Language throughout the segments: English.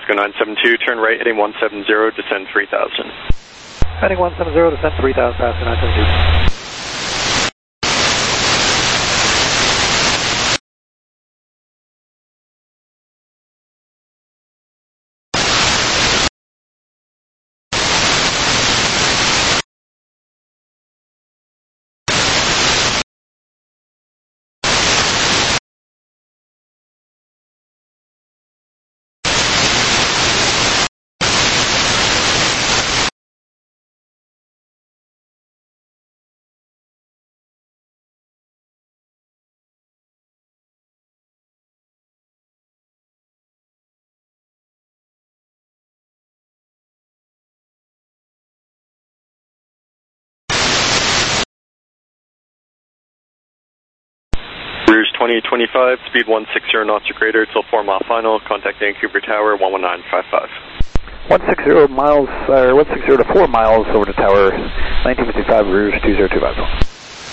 Pasco 972, turn right, heading 170, descend 3000. Heading 170, descend 3000, Pasco 972. Rouge 2025, speed 160 knots or greater till 4 mile final, contact Vancouver Tower 11955. 160 miles, 160 to 4 miles over to Tower 1955, Rouge 2025.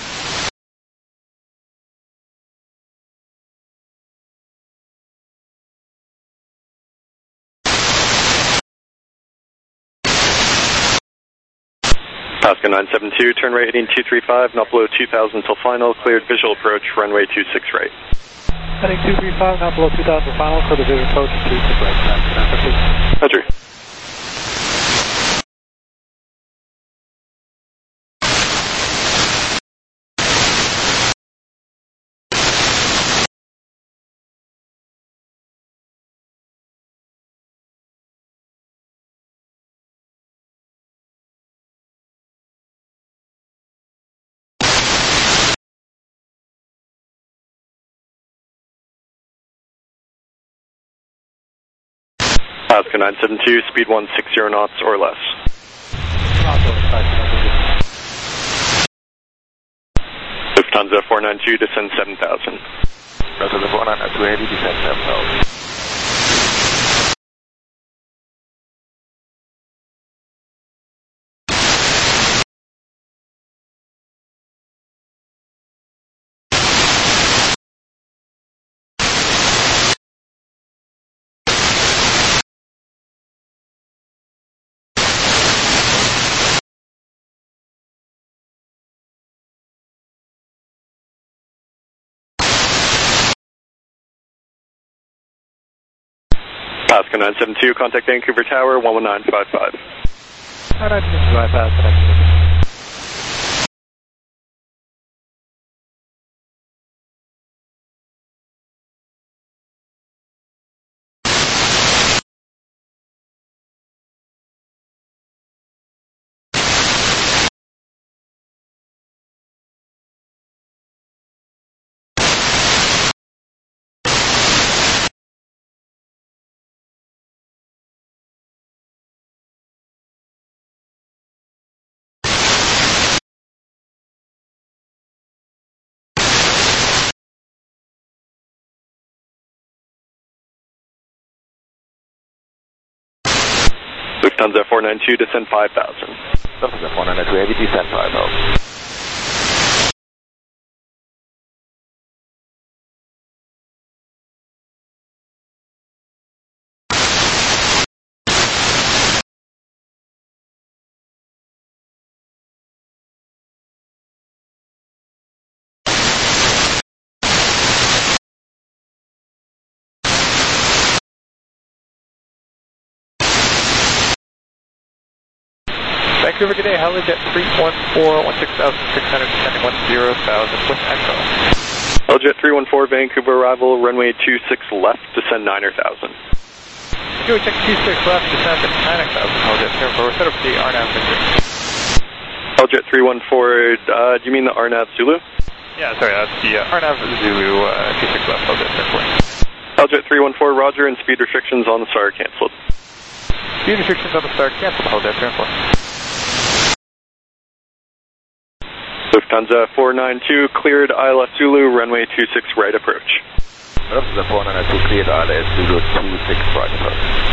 Pasco 972, turn right heading 235, not below 2000 till final, cleared visual approach, runway 26 right. Heading 235, not below 2000 final, clear the visual approach, 26 right. Roger. Pasco 972, speed 160 knots or less. Lufthansa 492, descend 7000. Lufthansa 492, heavy descend 7000. Pasco 972, contact Vancouver Tower 11955. 965, Pasco 972. Lufthansa 492, descend 5000. Lufthansa 492, heavy descend 5000. Vancouver, good day. Helijet 314, 16,600, descending 10,000 with Echo. Helijet 314, Vancouver arrival, runway 26 left, descend 9000. Vancouver, check 26 left, descend at 90,000. Helijet 314, we're set up for the RNAV Victory. Helijet 314, do you mean the RNAV Zulu? Yeah, sorry, that's the RNAV Zulu 26 left, Helijet 314. Helijet 314, roger, and speed restrictions on the STAR canceled. Speed restrictions on the STAR canceled, Helijet 314. Lufthansa 492, cleared ILS Zulu, runway 26 right approach. Lufthansa 492, cleared ILS Zulu, 26 right approach.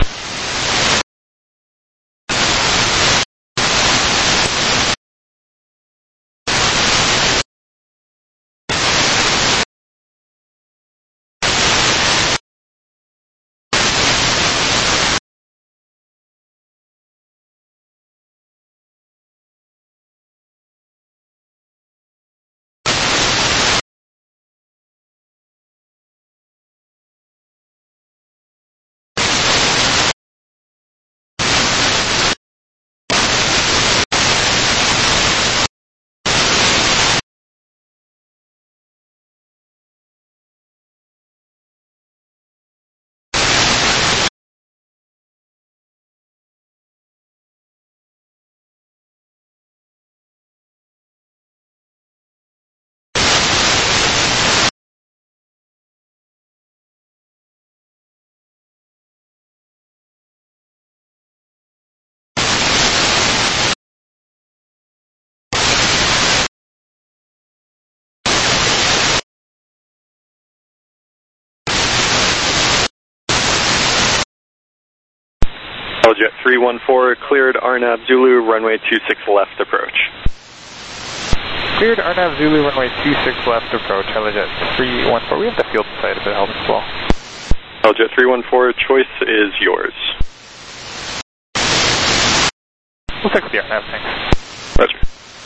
Helijet 314, cleared RNAV Zulu, runway 26 left approach. Cleared RNAV Zulu, runway 26 left approach, Helijet 314. We have the field side if it helps as well. Helijet 314, choice is yours. We'll fix the RNAV, thanks. Roger.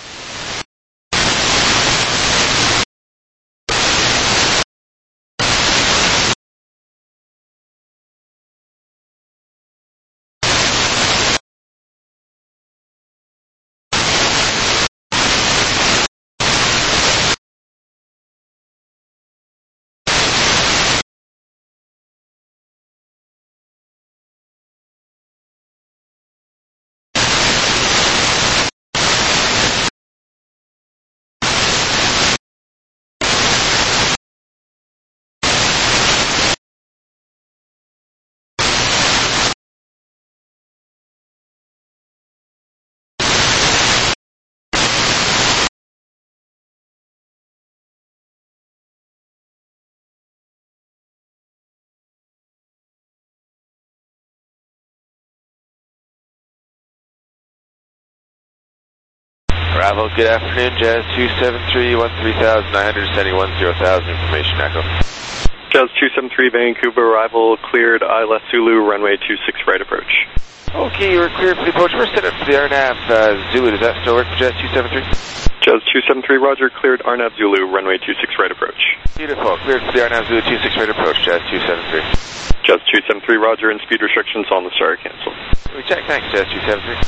Bravo, good afternoon, Jazz 273, 13,900, sending 10,000, information echo. Jazz 273, Vancouver, arrival cleared ILS Zulu, runway 26 right approach. Okay, you're cleared for the approach. We're set up for the RNAV Zulu. Does that still work for Jazz 273? Jazz 273, roger, cleared RNAV Zulu, runway 26 right approach. Beautiful, cleared for the RNAV Zulu 26 right approach, Jazz 273. Jazz 273, roger, and speed restrictions on the star cancel. We check, thanks, Jazz 273.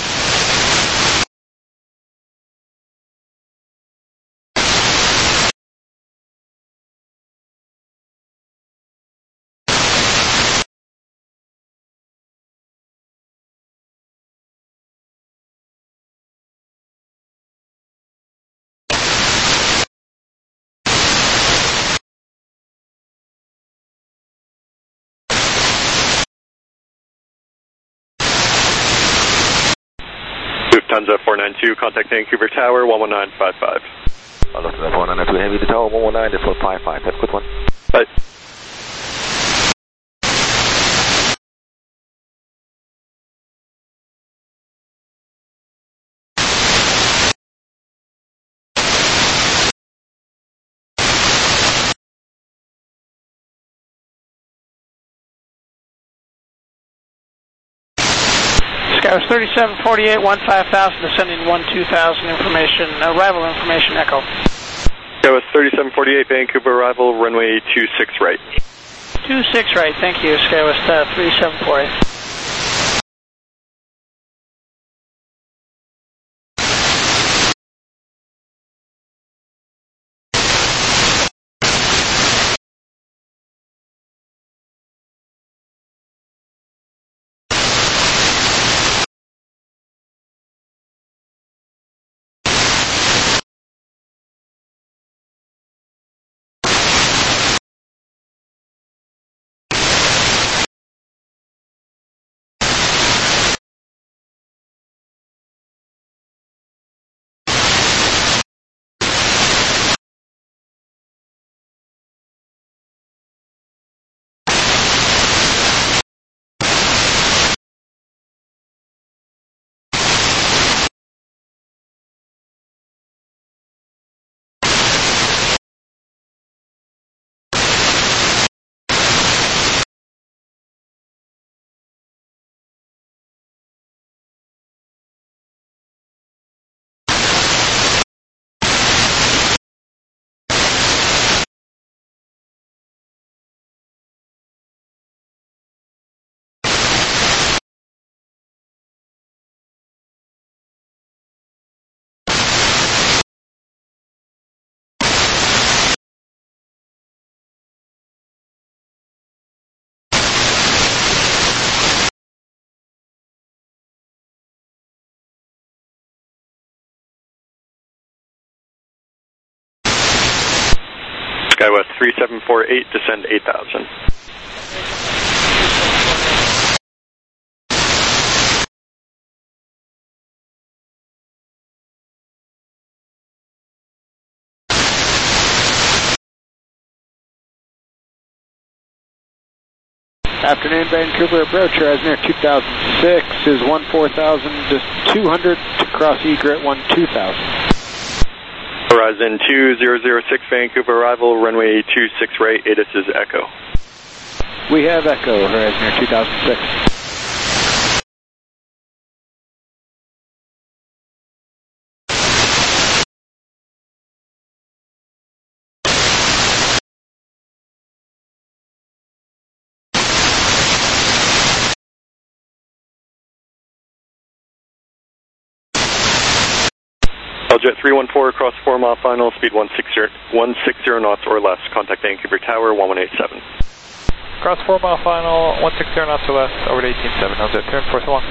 Lufthansa 492, contact Vancouver Tower, 11955. Lufthansa 492, heavy to tower, 119, that's 155. Have a good one. Bye. Skywest 3748, 15,000, descending 12,000, information, arrival information, echo. Skywest 3748, Vancouver, arrival, runway 26 right. 26 right, thank you, Skywest 3748. Skywest 3748, descend 8,000. Afternoon, Vancouver approach, horizon air 2006 is 14,200 to cross egret 12,000. Horizon 2006, Vancouver arrival, runway 26 right, ATIS is Echo. We have Echo, horizon air 2006. Jet 314 across 4 mile final, speed 160 knots or less. Contact Vancouver Tower 1187. Cross 4 mile final, 160 knots or less, over to 18.7. Jet 314.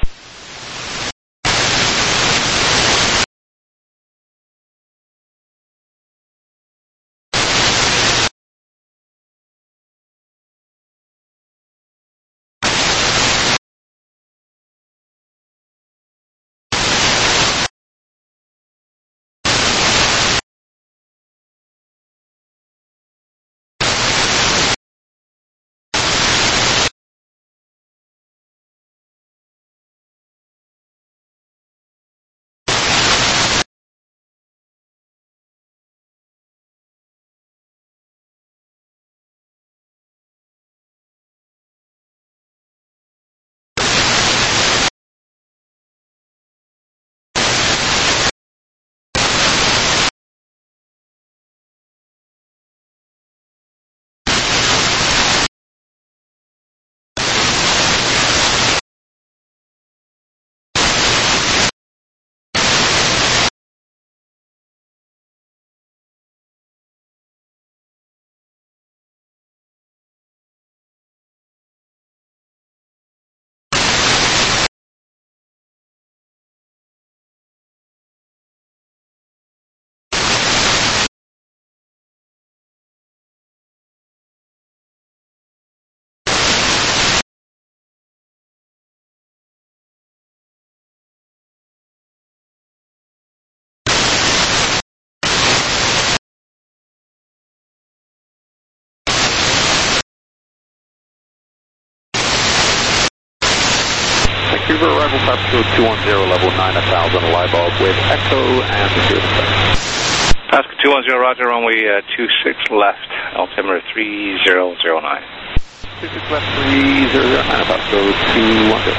Vancouver arrival, Pasco 210, level 9,000, Libog with Echo and secure the flight. Pasco 210, roger, runway 26 left, altimeter 3009. 26 left, 3009, Pasco 210.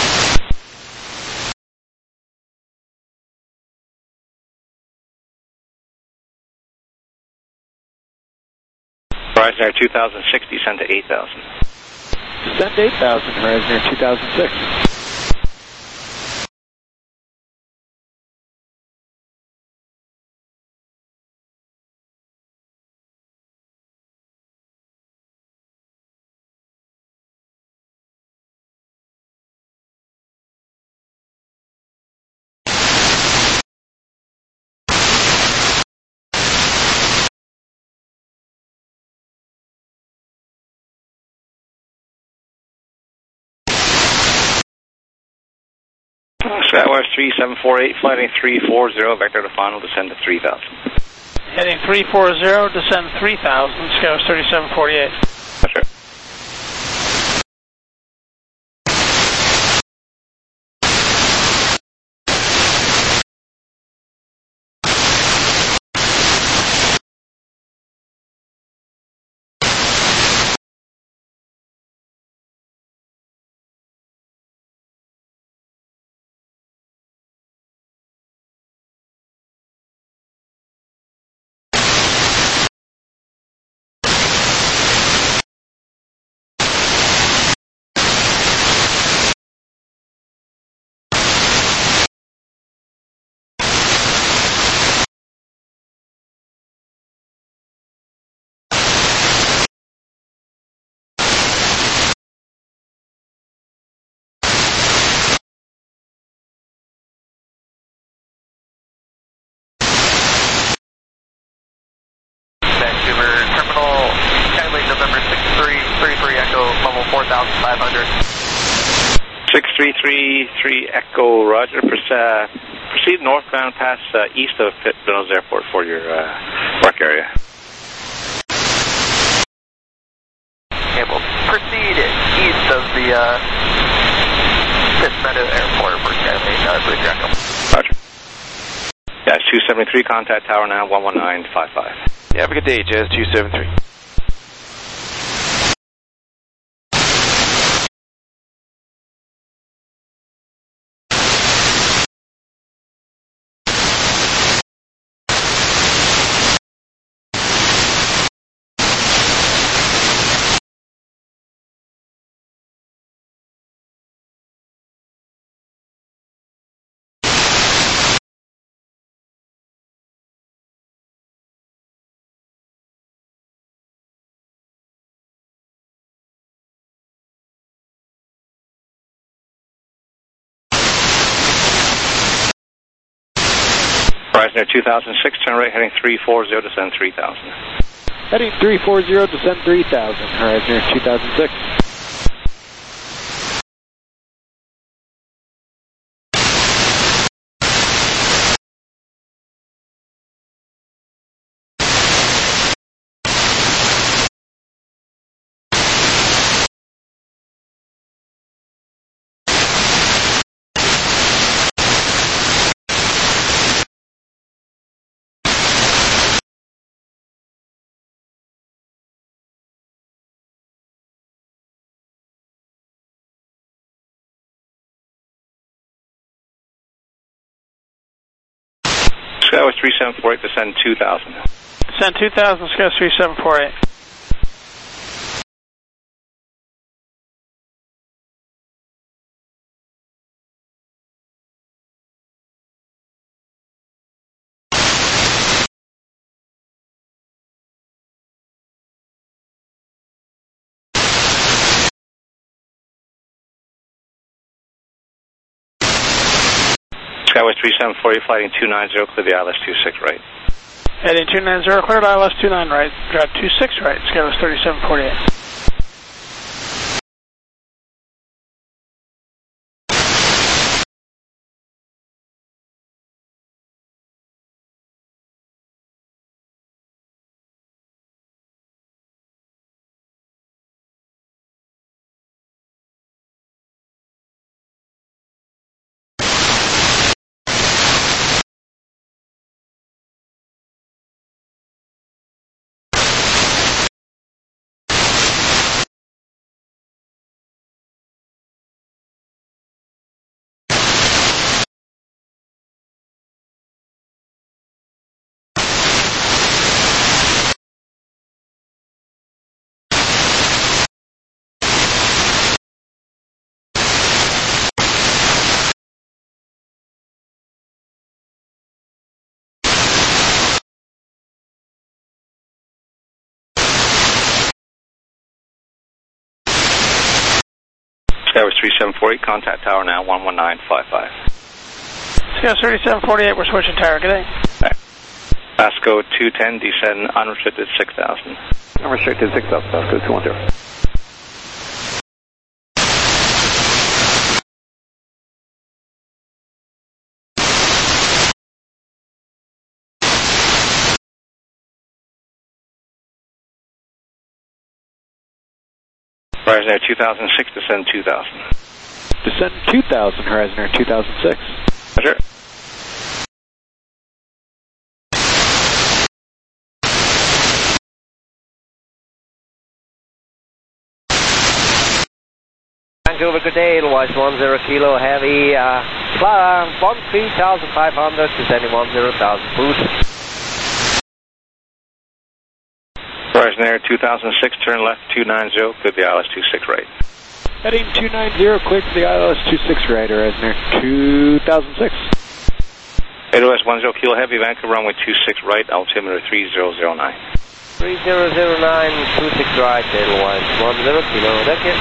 Horizon Air 2006, descend to 8,000. Descend to 8,000, horizon air 2006. Skywire 3748, flighting 340, vector to final, descend to 3,000. Heading 340, descend 3,000, Skywire 3748. That's right. Terminal, Skylink November 6333 Echo, level 4,500. 6333 Echo, roger. Proceed northbound past east of Pitt Reynolds Airport for your work area. Okay, we'll proceed east of the Fisk Meadow Airport for Skyway, Blue Jackal. Roger. Jazz 273, contact tower now 11955. Yeah, have a good day, Jazz 273. Horizon Air 2006, turn right heading 340, descend 3000. Heading 340, descend 3000, Horizon Air 2006. Skyway 3748, descend 2000. Descend 2000, Skyway 3748. Skyway 3748, flighting 290, clear the ILS 26 right. Heading 290, cleared ILS 29 right, drop 26 right, Skyway 3748. Skyway 3748, contact tower now 11955. Skyway 3748, we're switching tower, good day. Right. Pasco 210, descend unrestricted 6000. Unrestricted 6000, Pasco 210. Horizon Air 2006, descend 2000. Descend 2000, Horizon Air 2006. Roger. Vancouver, good day, Edelweiss 10 Kilo Heavy, 13,500, descending 10,000, boost. Horizon Air 2006, turn left 290, clear the ILS 26 right. Heading 290, clear to the ILS 26 right, Horizon Air 2006. AWS 10 Kilo Heavy, Vancouver runway 26 right, altimeter 3009. 3009, 26 right, Edelweiss 10 Kilo, that's it.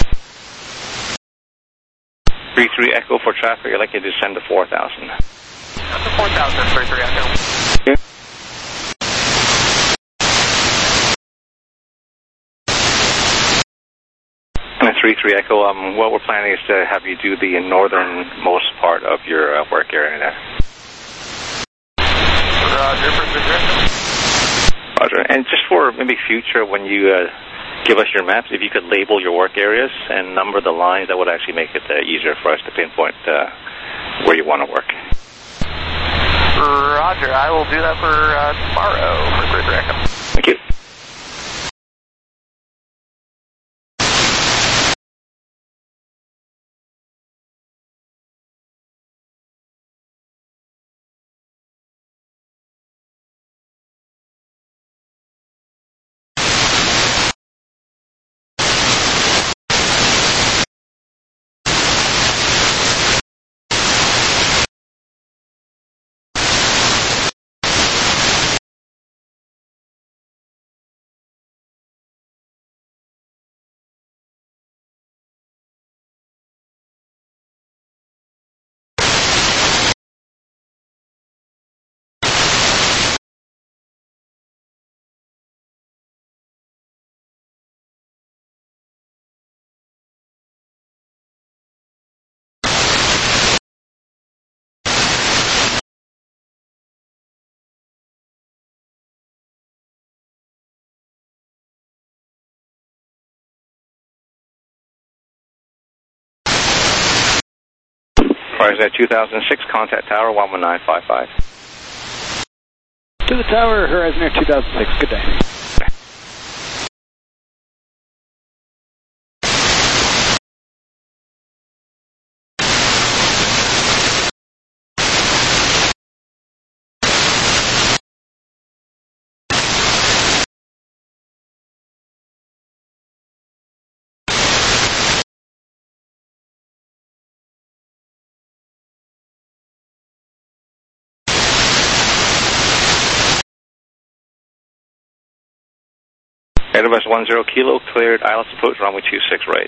33 Echo for traffic, I'd like you to descend to 4000. That's a 4000, 33 Echo. Okay. And 33 Echo, what we're planning is to have you do the northernmost part of your work area there. Roger, for Echo. Roger. And just for maybe future, when you give us your maps. If you could label your work areas and number the lines, that would actually make it easier for us to pinpoint where you want to work. Roger, I will do that for tomorrow for Grid Recon. Thank you. Horizon 2006, contact tower 11955. To the tower, Horizon Air 2006. Good day. Airbus 10 Kilo, cleared ILS approach, runway 26 right.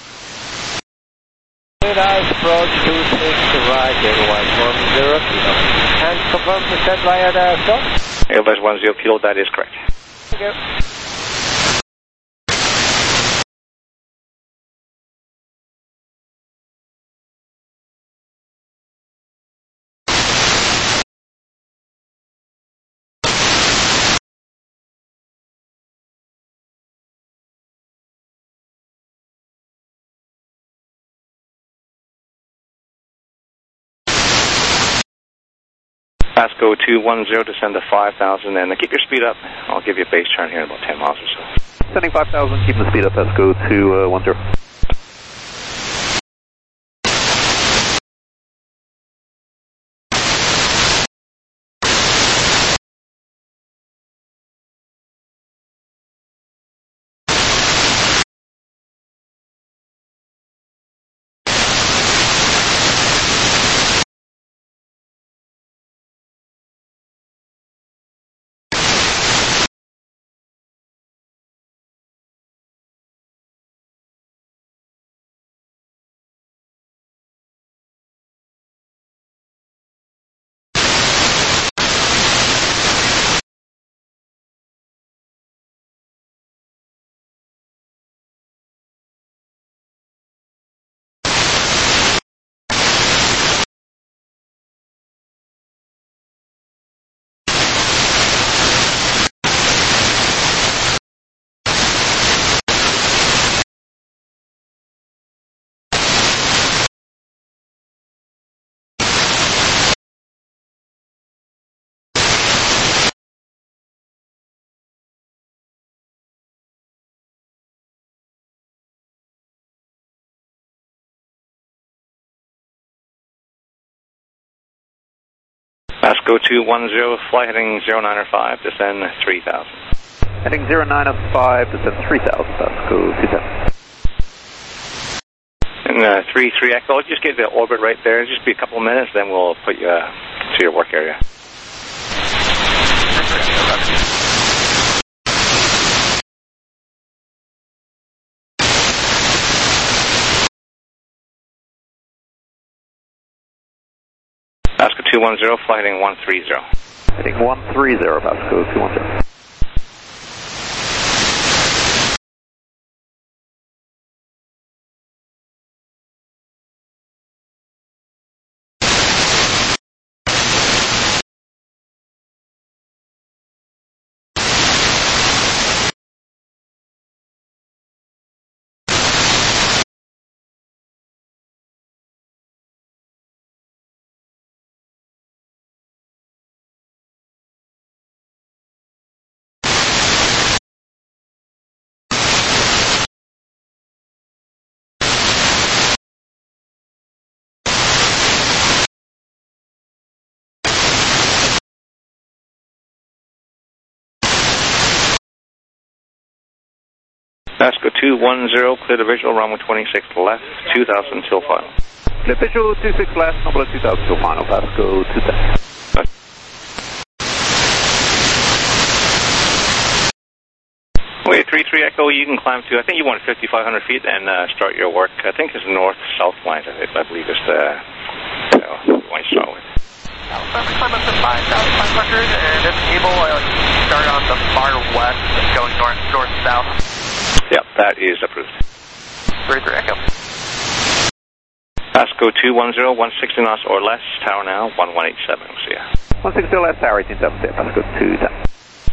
Cleared ILS approach 26 right, Airline 10 Kilo. And confirm the set via the stop? Airbus 10 Kilo, that is correct. Thank you. Pasco 210, descend to 5,000, and keep your speed up. I'll give you a base turn here in about 10 miles or so. Sending 5,000, keeping the speed up, Pasco 210. Pasco 210, fly heading 0905, descend 3,000. Heading 0905, descend 3,000, Pasco 210. And 33 Echo, just get the orbit right there. Just be a couple of minutes, then we'll put you to your work area. Pasco 210, fly heading 130. Heading 130, Pasco 210. Pasco 210, clear the visual, runway 26 left, 2000 till final. Clear visual, 26 left, number 2000 till final, Pasco 210. Wait, 33 Echo, you can climb to, I think you want 5,500 feet and start your work. I think it's north-south line, I believe is the one you start with. Climb up to 5,500, and if able, start on the far west, going north-south. Yep, that is approved. 33 Echo. Pasco 210, 160 knots or less, tower now, 1187, see ya. 160 left, tower 1870, Pasco 210.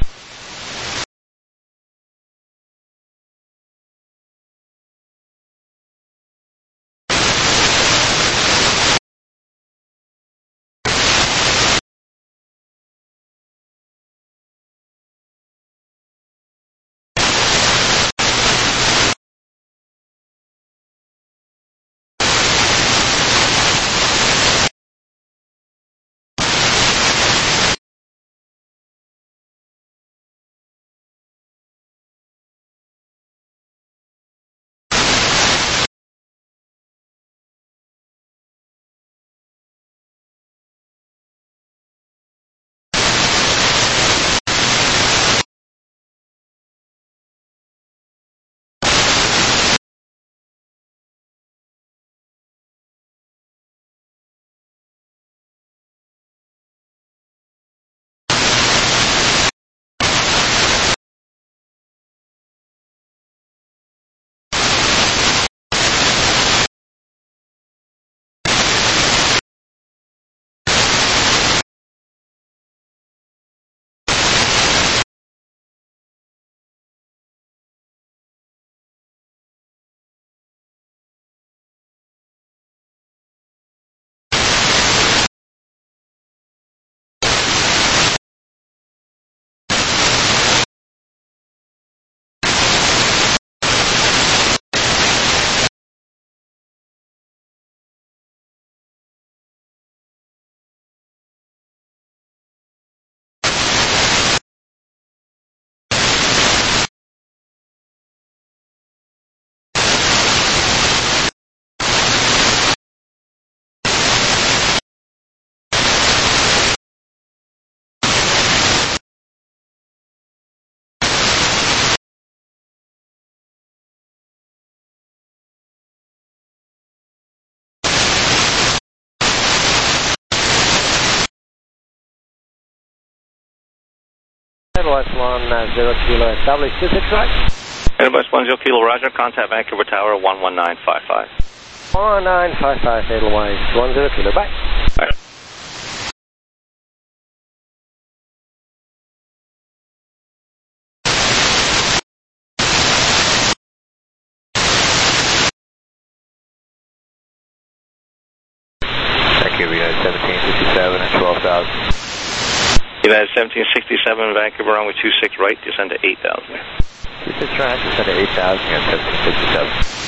Airbus 10 kilo, establish 26 right. Airbus 10 kilo, roger, contact Vancouver Tower 11955. 1955, Edelweiss 10 kilo, bye. All right. Thank you, United 1767 and 12,000. United 1767, Vancouver runway 26 right, descend to 8,000. 26 right, descend to 8,000, United 1767.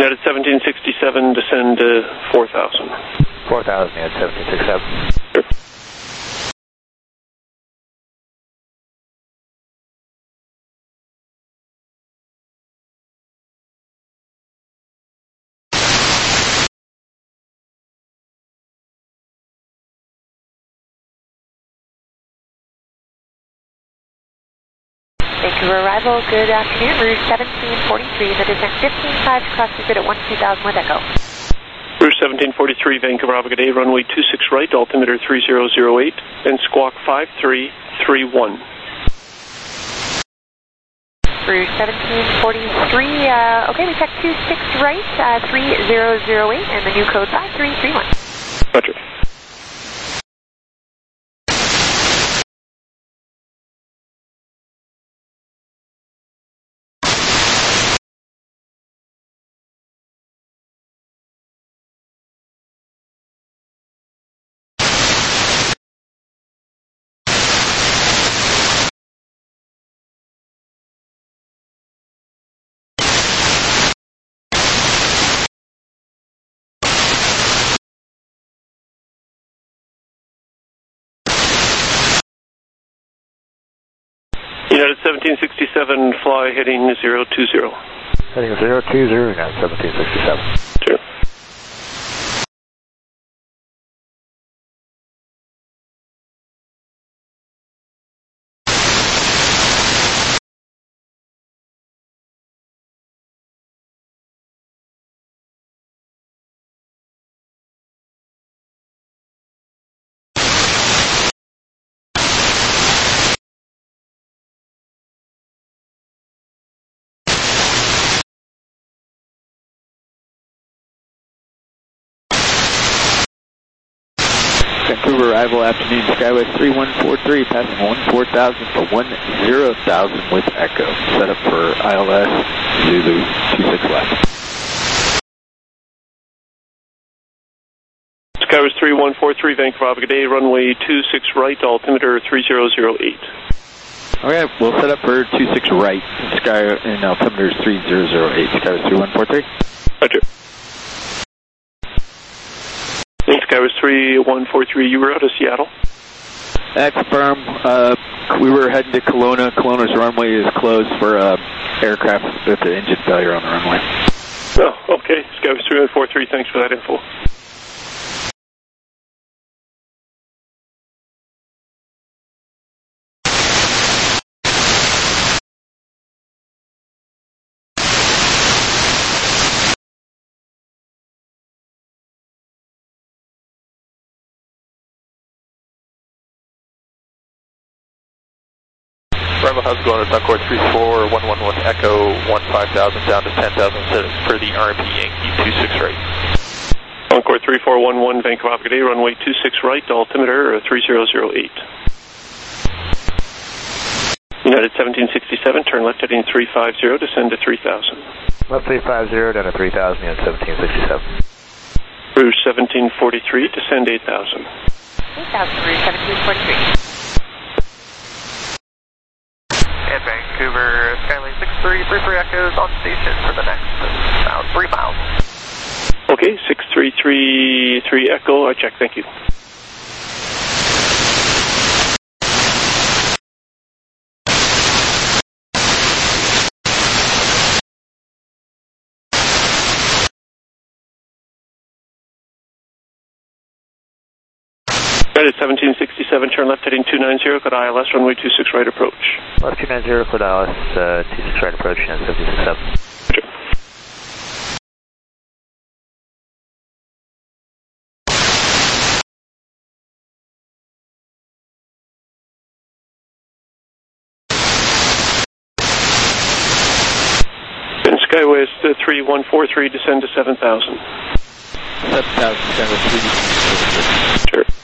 United 1767, descend to 4,000. 4,000, United 1767. Sure. Vancouver arrival, good afternoon, route 1743, the descent 15.5 to cross the grid at 12,000 with Echo. Route 1743, Vancouver, Bravo, good day, runway 26 right, altimeter 3008, and squawk 5331. Route 1743, okay, we check 26 right, 3008, and the new code 5331. Roger. United 1767, fly heading 020. Heading 020, United 1767. Sure. Vancouver arrival, afternoon, Skyway 3143, passing 14,000 to 10,000 with Echo. Set up for ILS, Zulu 26 left. Skyway 3143, Vancouver, Bravo, good day, runway 26 right, altimeter 3008. Okay, we'll set up for 26 right, Sky and altimeter 3008, Skyway 3143. Roger. Skyway 3143, you were out of Seattle? That's firm. We were heading to Kelowna. Kelowna's runway is closed for aircraft with the engine failure on the runway. Oh, okay. Skyway 3143, thanks for that info. Bravo, how's it going? It's Encore 3411 with Echo 15,000 down to 10,000 for the RMP Yankee 26 right. Encore 3411, Vancouver, good day, runway 26 right, altimeter 3008. United 1767, turn left heading 350, descend to 3,000. Left 350, down to 3,000, United 1767. Route 1743, descend 8,000. 8,000, route 1743. And Vancouver, Skylane 6333 Echoes on station for the next about 3 miles. Okay, 6333 Echo, I check, thank you. United 1767, turn left heading 290, code ILS, runway 26 right approach. Left 290, code ILS, 26 right approach, United 1767. Sure. And Skyway 3143, descend to 7,000. 7,000, Skyway 3. Sure.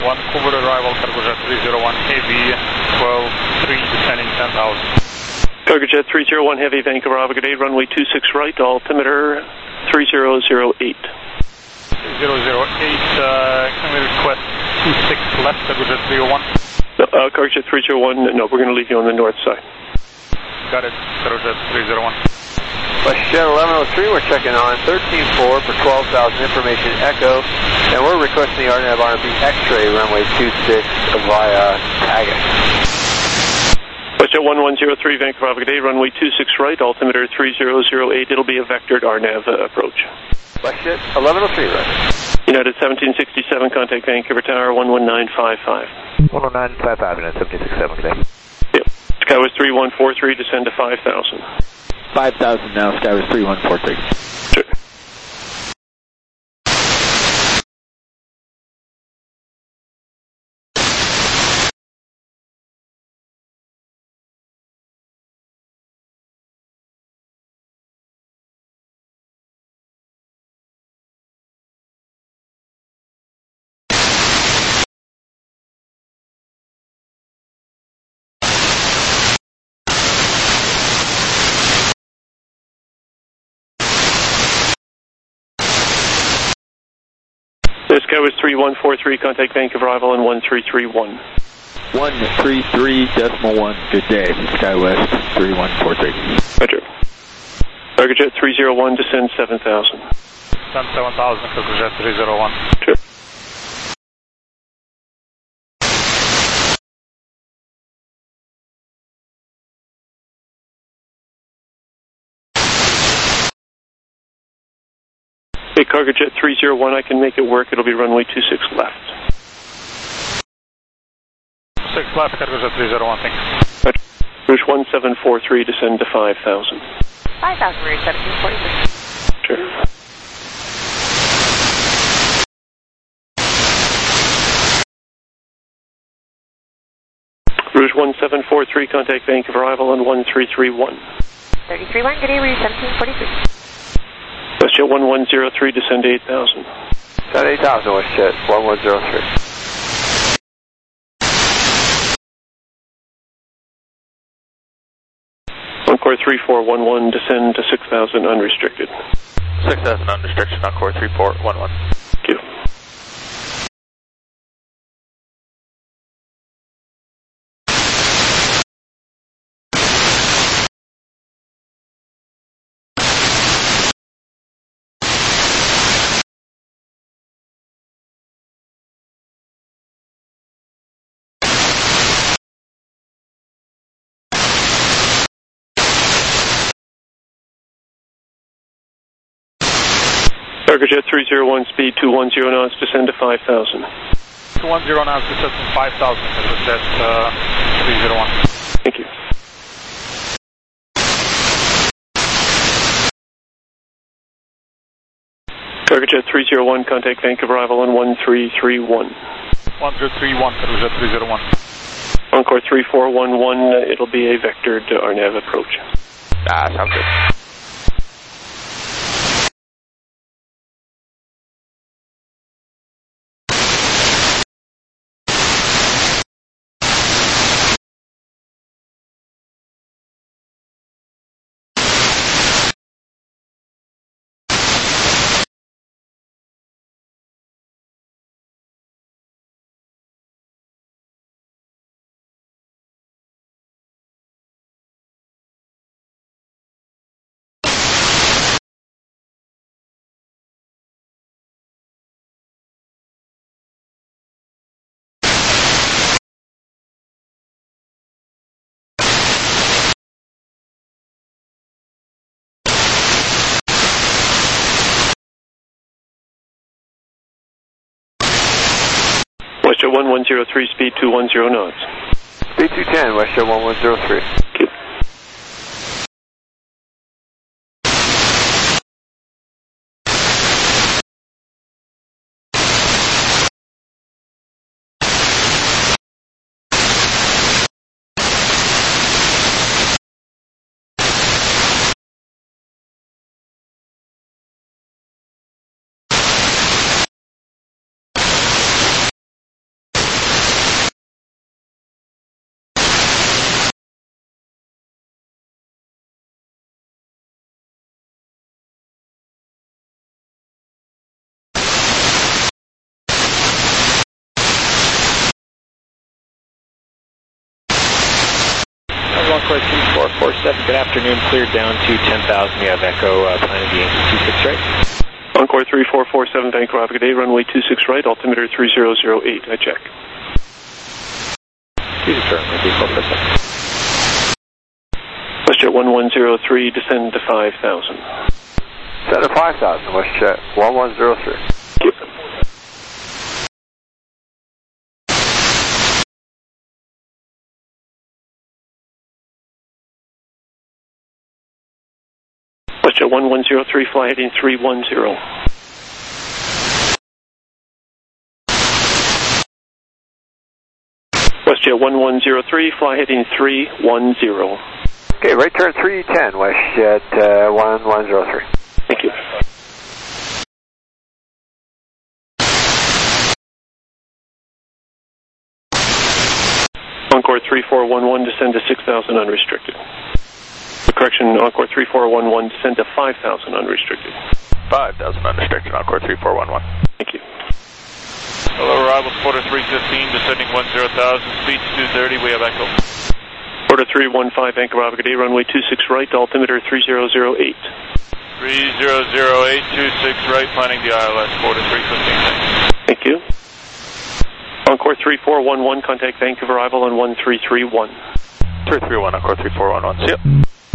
Vancouver arrival, Cargojet 301 Heavy, 12-3, descending 10,000. Cargojet 301 Heavy, Vancouver, have a good day, runway 26 right, altimeter 3008. 008, can we request 26 left, Cargojet 301? No, Cargojet 301, no, we're going to leave you on the north side. Got it, Cargojet 301. WestJet 1103, we're checking on 13-4 for 12,000, information Echo, and we're requesting the RNAV RMP X-ray runway 26 via Tagus. WestJet 1103, Vancouver, have a good day, runway 26 right, altimeter 3008, it'll be a vectored RNAV approach. WestJet 1103, right. United 1767, contact Vancouver Tower 11955. 11955, United 1767, good day. Yep. Skywest 3143, descend to 5,000. 5,000 now, Skywest 3143. Sure. Skywest 3143, contact Vancouver arrival on 1331. 133.1, good day, Skywest 3143. Roger. Cargojet 301, descend 7,000. Descend 7,000, Cargojet 301. Sure. Okay, Cargojet 301, I can make it work. It'll be runway 26 left. 6 left, Cargojet 301, thanks. Rouge 1743, descend to 5,000. 5,000, Rouge 1743. Sure. Rouge 1743, contact Vancouver arrival on 1331. 331, good day, Rouge 1743. WestJet 1103, descend to 8,000. Descend 8,000, WestJet 1103. Encore 3411, descend to 6,000 unrestricted. 6,000 unrestricted, Encore 3411. Thank you. Cargojet 301, speed 210 knots, descend to 5,000. 210 knots, descend to 5,000, Cargojet 301. Thank you. Cargojet 301, contact Vancouver arrival on 1331. 1331, Cargojet 301. Encore 3411, it'll be a vectored RNAV approach. Sounds good. WestJet 1103, speed 210 knots. Speed 210, WestJet 1103. Thank you. Encore 3447, good afternoon, cleared down to 10,000. You have Echo, planning the Yankee 26 right. Encore 3447, Vancouver, good day, runway 26 right, altimeter 3008, I check. Please return, runway 3447. WestJet 1103, descend to 5,000. Descend to 5,000, WestJet 1103. WestJet 1103, fly heading 310. WestJet 1103, fly heading 310. Okay, right turn 310, WestJet 1103. Thank you. Encore 3411, descend to 6,000 unrestricted. Correction, Encore 3411, descend to 5,000 unrestricted. 5,000 unrestricted, Encore 3411. Thank you. Hello, arrival, quarter 315, descending 10,000, speeds 230, we have Echo. Quarter 315, Vancouver, good day, runway 26 right, altimeter 3008. 3008, 26 right, planning the ILS, quarter 315. Thank you. Encore 3411, contact Vancouver arrival on 1331. 331, Encore 3411, see ya.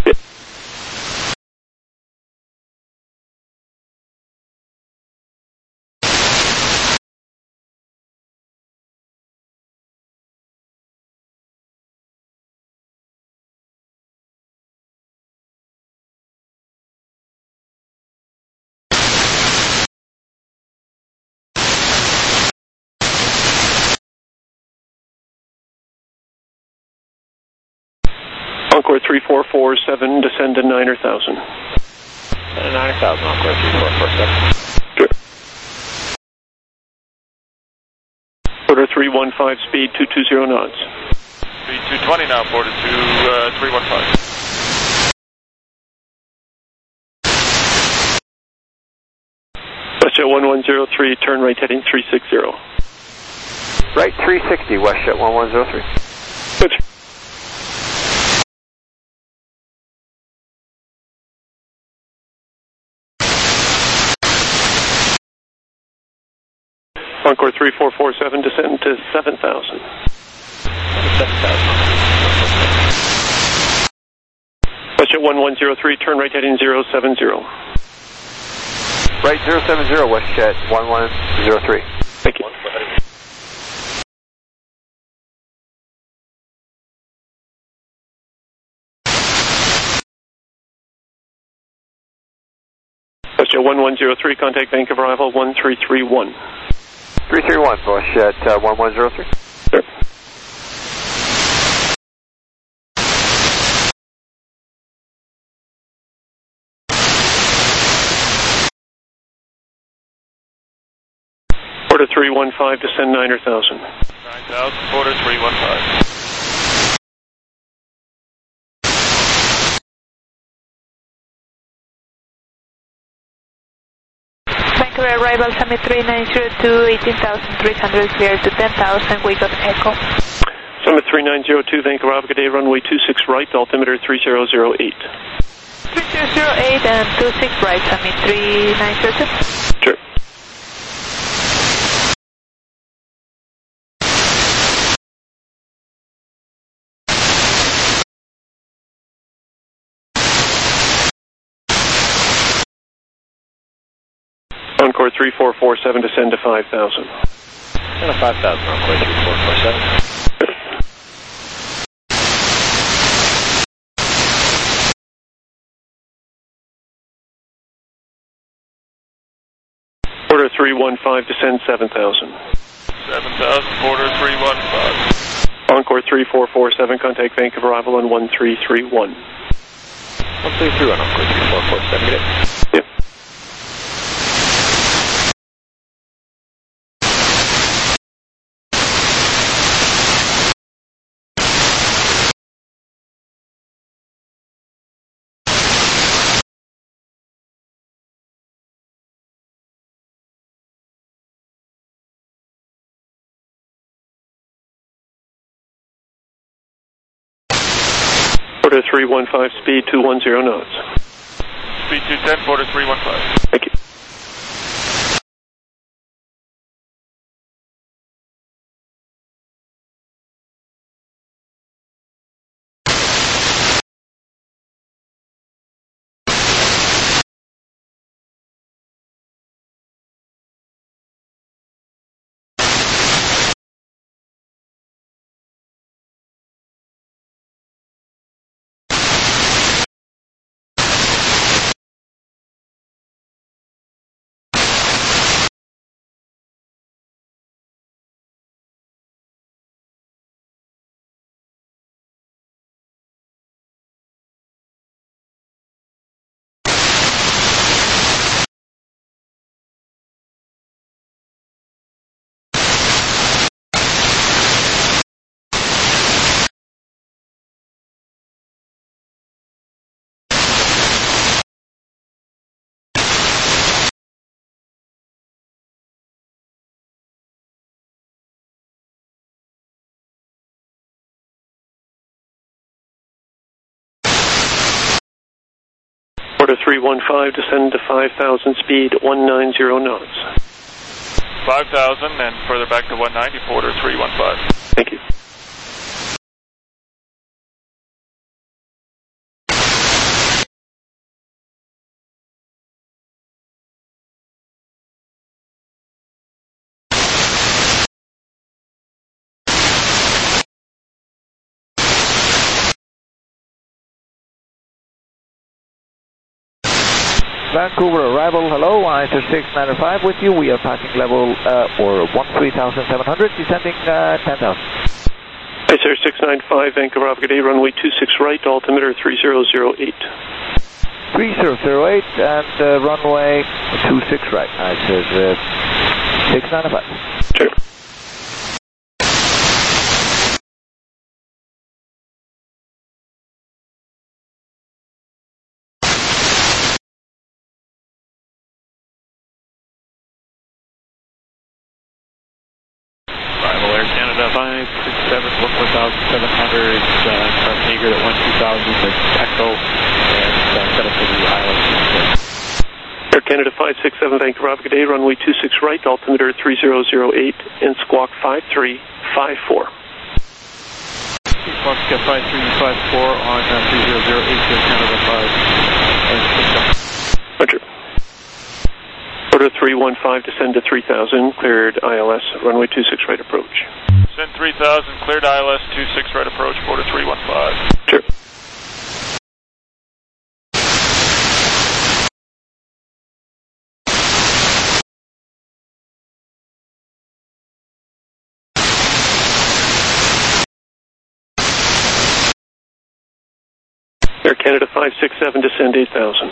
Encore 3447, descend to 9,000. 9,000, Encore 3447. Good. Quarter 315, speed 220 knots. Speed 220 now, quarter 315. WestJet 1103, turn right heading 360. Right 360, WestJet 1103. Good. Encore 3447, descend to 7,000. 7,000. WestJet 1103, turn right heading 070. Right 070, WestJet 1103. Thank you. WestJet 1103, contact Vancouver arrival 1331. 331, WestJet 1103. Sure. Quarter 315, descend 9,000. 9,000, quarter 315. Vancouver arrival, Summit 3902, 18,300, clear to 10,000, we got Echo. Summit 3902, Vancouver, good day, runway 26 right, altimeter 3008. 3008 and 26 right, Summit 3902. Sure. Encore 3447, descend to 5,000. And a 5,000, Encore 3447. Quarter 315, descend 7,000. 7,000, quarter 315. Encore 3447, contact Vancouver arrival on 1331. 1331, Encore 3447, get it. Yep. Porter 315, speed 210 knots. Speed 210, Porter 315. Thank you. Porter 315, descend to 5,000, speed 190 knots. 5,000 and further back to 190, Porter 315. Thank you. Vancouver arrival, hello, ISR 695 with you. We are passing level or 13,700, descending 10,000. ISR 695, Vancouver Avigate, runway 26 right, altimeter 3008. 3008 and runway 26 right, ISR 695. Sure. Air Canada 567, 14,700, start Hager at 12,000, that's Echo, and set up for the ILS. Air Canada 567, Vancouver Avigate, runway 26 right, altimeter 3008, and squawk 5354. Squawk 5354 on 3008, Air Canada 5. Roger. Porter 315, descend to 3,000, cleared ILS, runway 26 right approach. Descend 3,000, cleared ILS, 26 right approach, Porter 315. Sure. Air Canada 567, descend 8,000.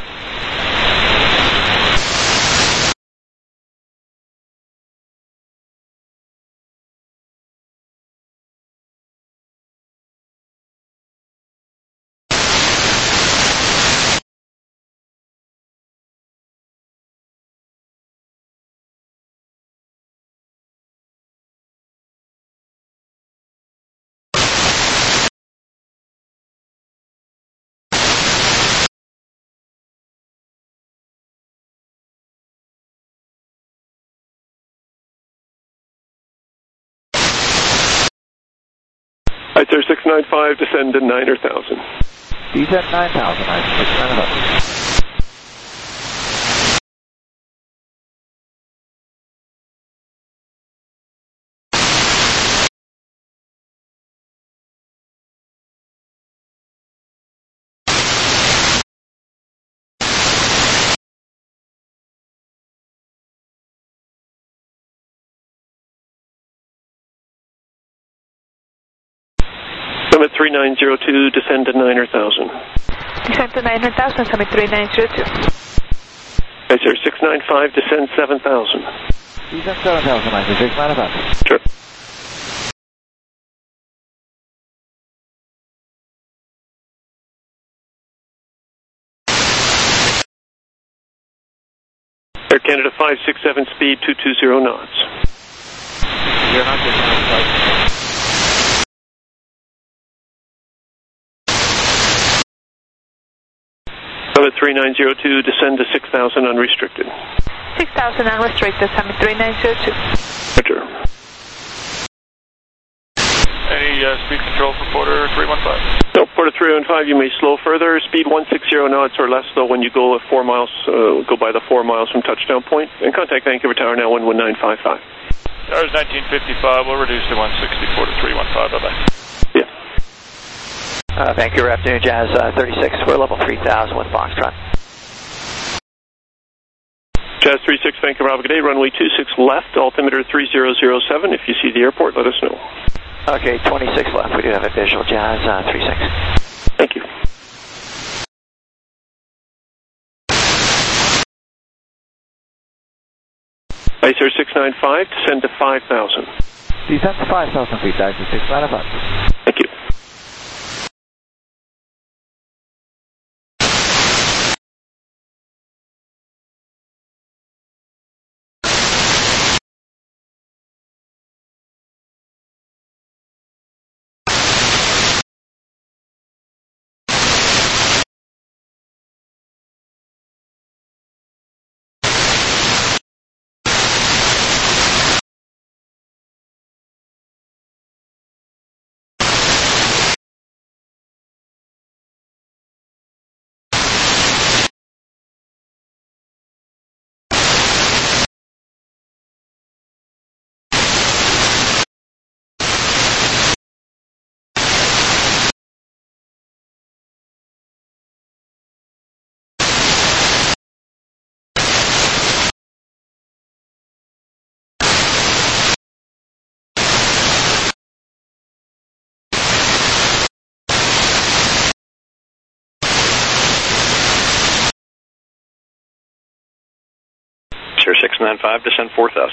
ISR 695, descend to 9,000. Descend 9,000, ISR 695. Summit 3902, descend to 9,000. Descend to 9,000, Summit 3902. ISR 695, descend 7,000. Descend 7,000, ISR 695. Sure. Air Canada 567, speed 220 knots. You're not just Summit 3902, descend to 6,000 unrestricted. 6,000 unrestricted, Summit 3902. Roger. Any speed control for Porter 315? No, Porter 315, you may slow further. Speed 160 knots or less, though, when you go at 4 miles, go by the 4 miles from touchdown point. And contact Vancouver Tower now, 11955. Tower's 1955, we'll reduce to 160, Porter 315, bye-bye. Yeah. Vancouver afternoon, Jazz 36, we're level 3000 with Foxtrot. Jazz 36, Vancouver, good day, runway 26 left, altimeter 3007. If you see the airport, let us know. Okay, 26 left. We do have a visual, Jazz 36. Thank you. ICER 695, descend to 5,000. Descend to 5,000 feet, ICER 695. Thank you. Sir 695, descend 4,000.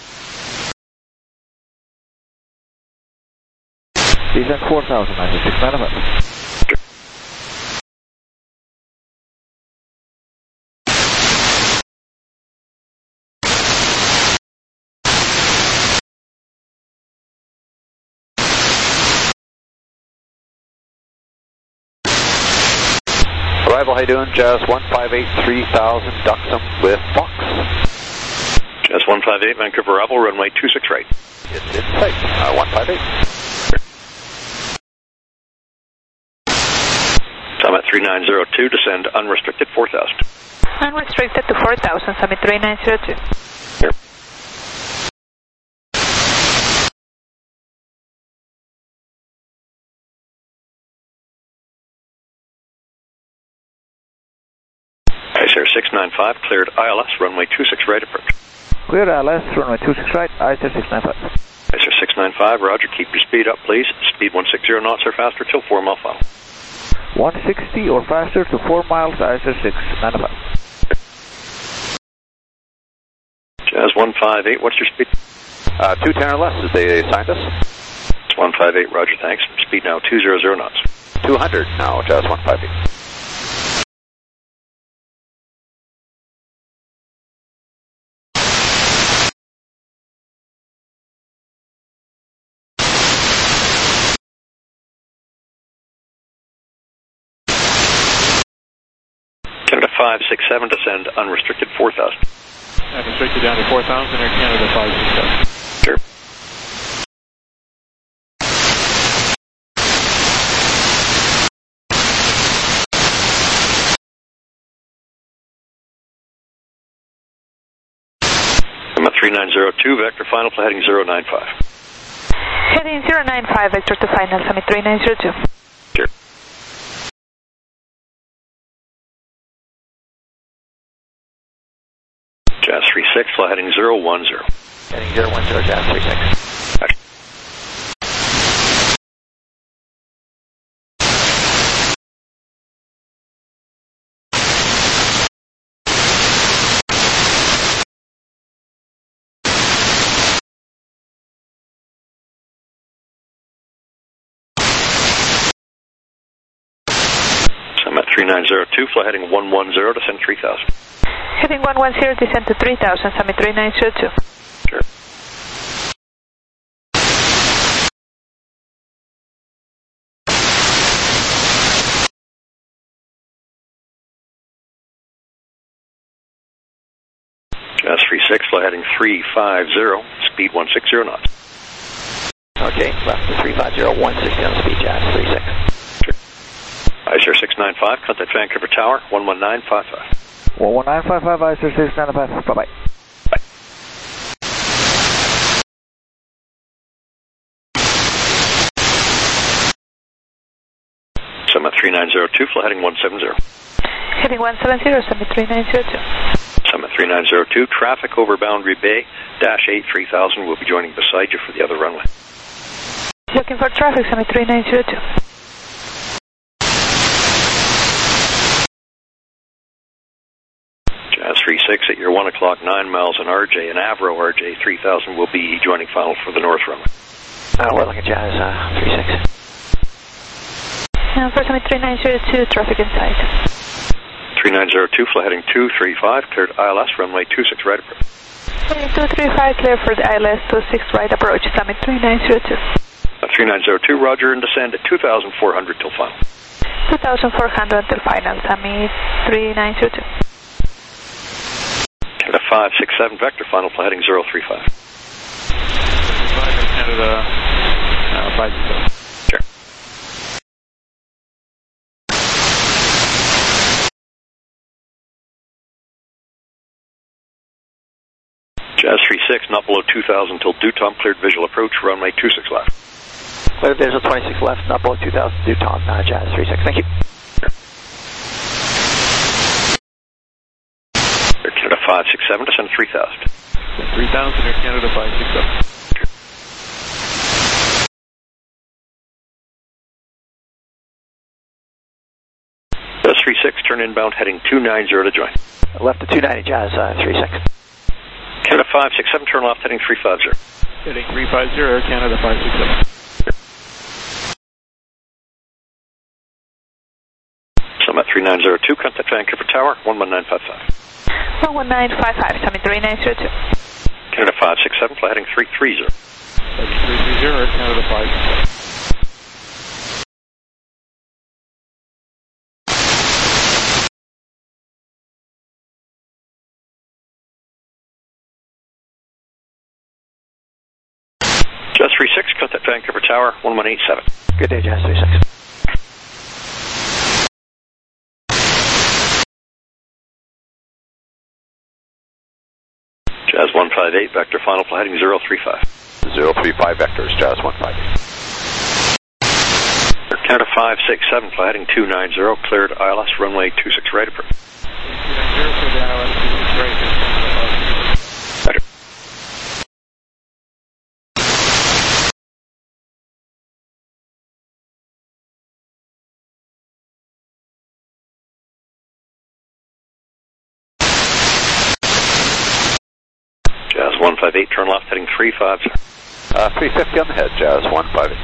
Descend 4,000, ICER 695. Arrival, how you doing? Jazz 158, 3000, Duxham with Fox. Jazz 158, Vancouver arrival, runway 26 right. It's in sight, 158. Summit 3902, descend unrestricted 4,000. Unrestricted to 4,000, Summit 3902. Here. ICER 695, cleared ILS, runway 26 right approach. Cleared ILS, runway 26 right, ICER 695. ICER 695, roger, keep your speed up, please. Speed 160 knots or faster till 4 mile final. 160 or faster to 4 miles, ICER 695. Jazz 158, what's your speed? 210 or less, as they assigned us. It's 158, roger, thanks. Speed now 200 knots. 200 now, Jazz 158. Canada 567, descend unrestricted 4,000. Unrestricted down to 4,000, Air Canada 567. Sure. I'm at 3902, vector final to heading 095. Heading 095, vector to final, Summit 3902. Sure. Jazz 36, fly heading 010. Heading 010, Jazz 36. Gotcha. I'm at 3902, fly heading 110, descend 3000. Heading 110, descend to 3000, Summit 3902. Sure. Jazz 36, fly heading 350, speed 160 knots. Okay, left to 350, 160 on the speed, Jazz 36. ICR 695, contact Vancouver Tower, 11955. 11955, ICR 695, bye-bye. Summit 3902, fly heading 170. Heading 170, Summit 3902. Summit 3902, traffic over Boundary Bay, Dash 8 3000 will be joining beside you for the other runway. Looking for traffic, Summit 3902. Jazz 36 at your 1 o'clock, 9 miles on RJ, and Avro RJ 3000 will be joining final for the north runway. We're looking at Jazz 36. For Summit 3902, traffic inside. 3902, fly heading 235, cleared ILS, runway 26 right approach. Heading 235, clear for the ILS 26 right approach, Summit 3902. 3902, roger, and descend at 2,400 till final. 2,400 until final, Summit 3902. Canada 567, vector, final flight heading 035. Canada 567. Sure. Jazz 36, not below 2,000 till due time, cleared visual approach, runway 26 left. Cleared visual 26 left, not below 2,000, due time, Jazz 36, thank you. Sure. Air Canada 567, descend 3,000. 3,000, Air Canada 567. Jazz 36, turn inbound, heading 290 to join. Left to 290, Jazz 36. Canada 567, turn left, heading 350. Heading 350, Air Canada 567. Summit 3902, contact Vancouver Tower, 11955. 11955, Summit 3902. Canada 567, fly heading 330. Heading 330, Air Canada 567. Jazz 36, contact Vancouver Tower, 1187. Good day, Jazz 36. Jazz 158, vector, final flight heading 035. 035 vectors, Jazz 158. Canada 567, fly heading 290, cleared ILS, runway 26 right approach. 290 for the ILS 26 right. Roger. Jazz 158, turn left, heading 350. 350 on the head, Jazz 158.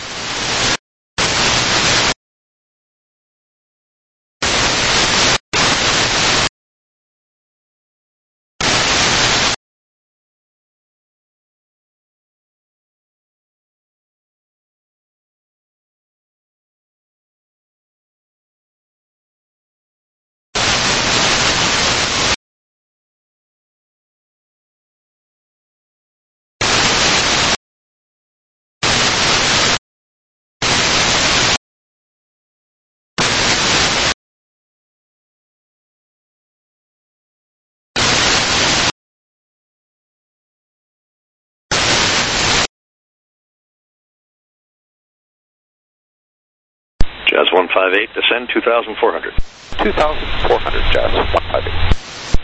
Jazz 158, descend 2,400. 2,400, Jazz 158.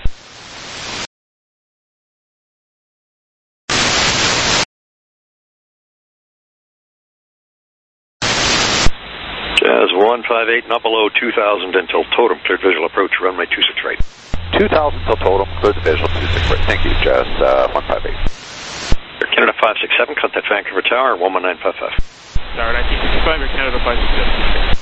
Jazz 158, not below 2,000 until totem, cleared visual approach, runway 26 right. 2,000 till totem, cleared the visual 26 right. Thank you, Jazz 158. Air Canada 567, contact Vancouver Tower, 11955. Tower 1955, Air Canada 567.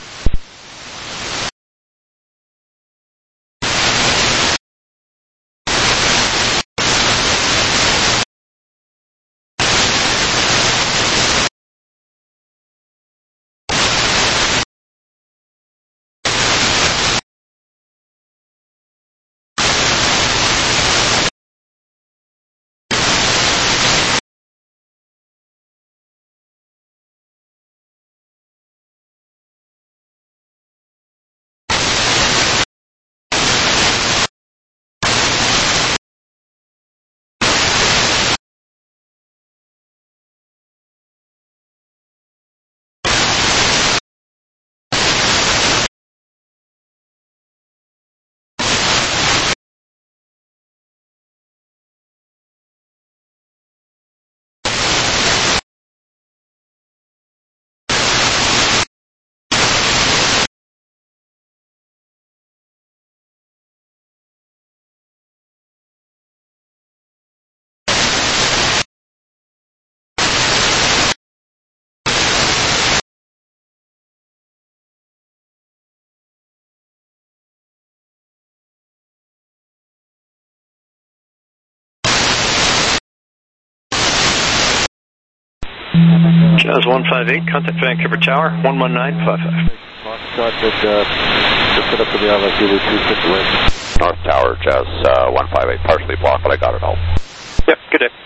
Jazz 158, contact Vancouver Tower, 11955. Foxtrot, just set up for the ILS Zulu 26 right. North Tower, Jazz 158, partially blocked, but I got it all. Yep, good day.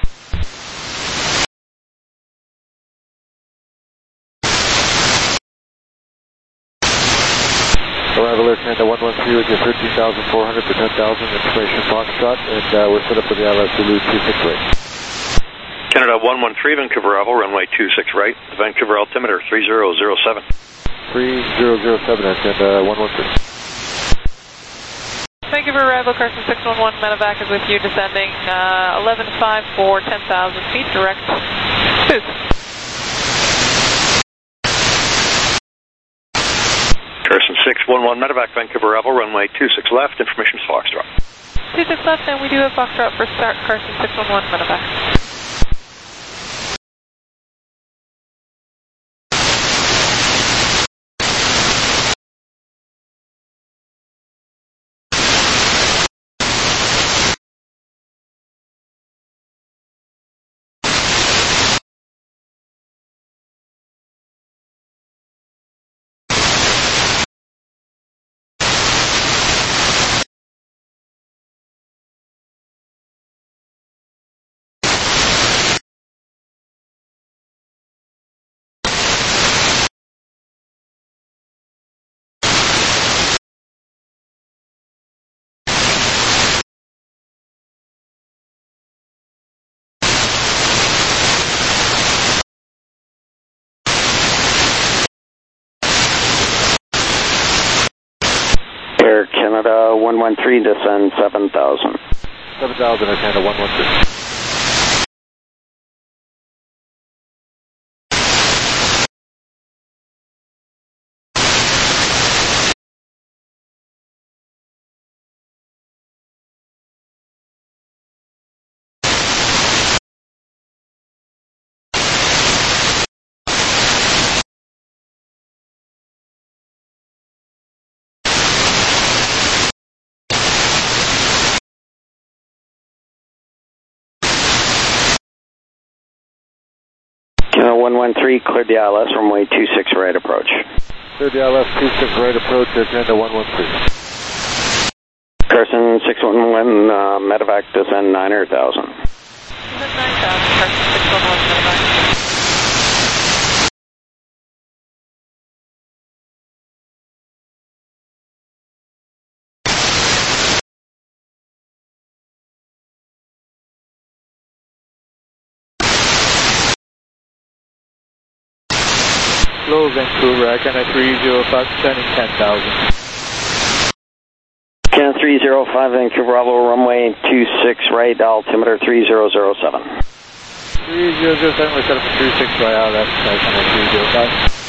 Arrival Air Canada 113 with your 13,400 for 10,000, information Foxtrot, and we're set up for the ILS Zulu 26 right. Canada 113, Vancouver Oval, runway 26 right, Vancouver altimeter 3007. 3007 and 113. Vancouver arrival, Carson 611, medevac is with you, descending 11.5 for 10,000 feet, direct boost. Carson 611, medevac, Vancouver Oval, runway 26 left, information Foxtrot. 26 left, and we do have Foxtrot for start, Carson 611, medevac. Air Canada 113, descend 7,000. 7,000, Air Canada 113. Canada 113, cleared the ILS, runway 26 right approach. Cleared the ILS 26 right approach, Air Canada 113. Carson 611, medevac, descend 9,000. Descend 9,000, Carson 611, medevac. Hello, Vancouver, Canada 305, descending 10,000. Canada 305, Vancouver Bravo, runway 26 right, altimeter 3007. 3007, we're set up for 36 right, that's Canada 305.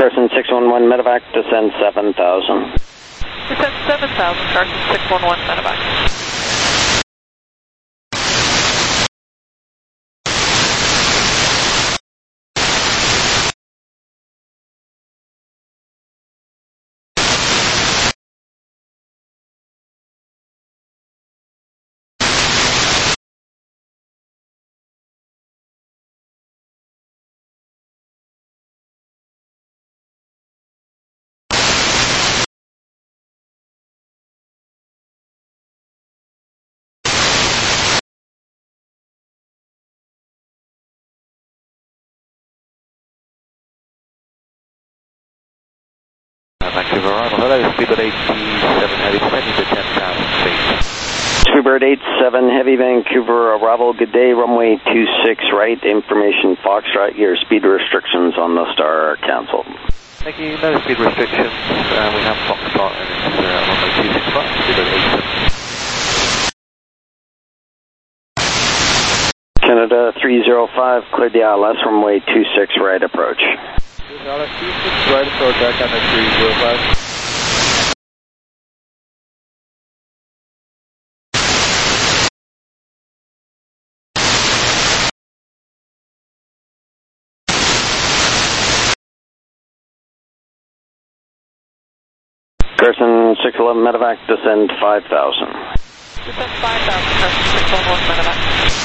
Carson 611 medevac, descend 7,000. Descend 7,000, Carson 611 medevac. Vancouver arrival. Hello, Speedbird 87 Heavy, descending to 10,000 feet. Speedbird 87 Heavy, Vancouver arrival. Good day, runway 26 right. Information Foxtrot, your speed restrictions on the Star are canceled. Thank you. No speed restrictions. We have Foxtrot and it's runway 265, Speedbird 87. Canada 305, cleared the ILS, runway 26 right approach. ILS 26 right approach, Canada 305. Carson 611 medevac, descend 5,000. Descend 5,000, Carson 611 medevac.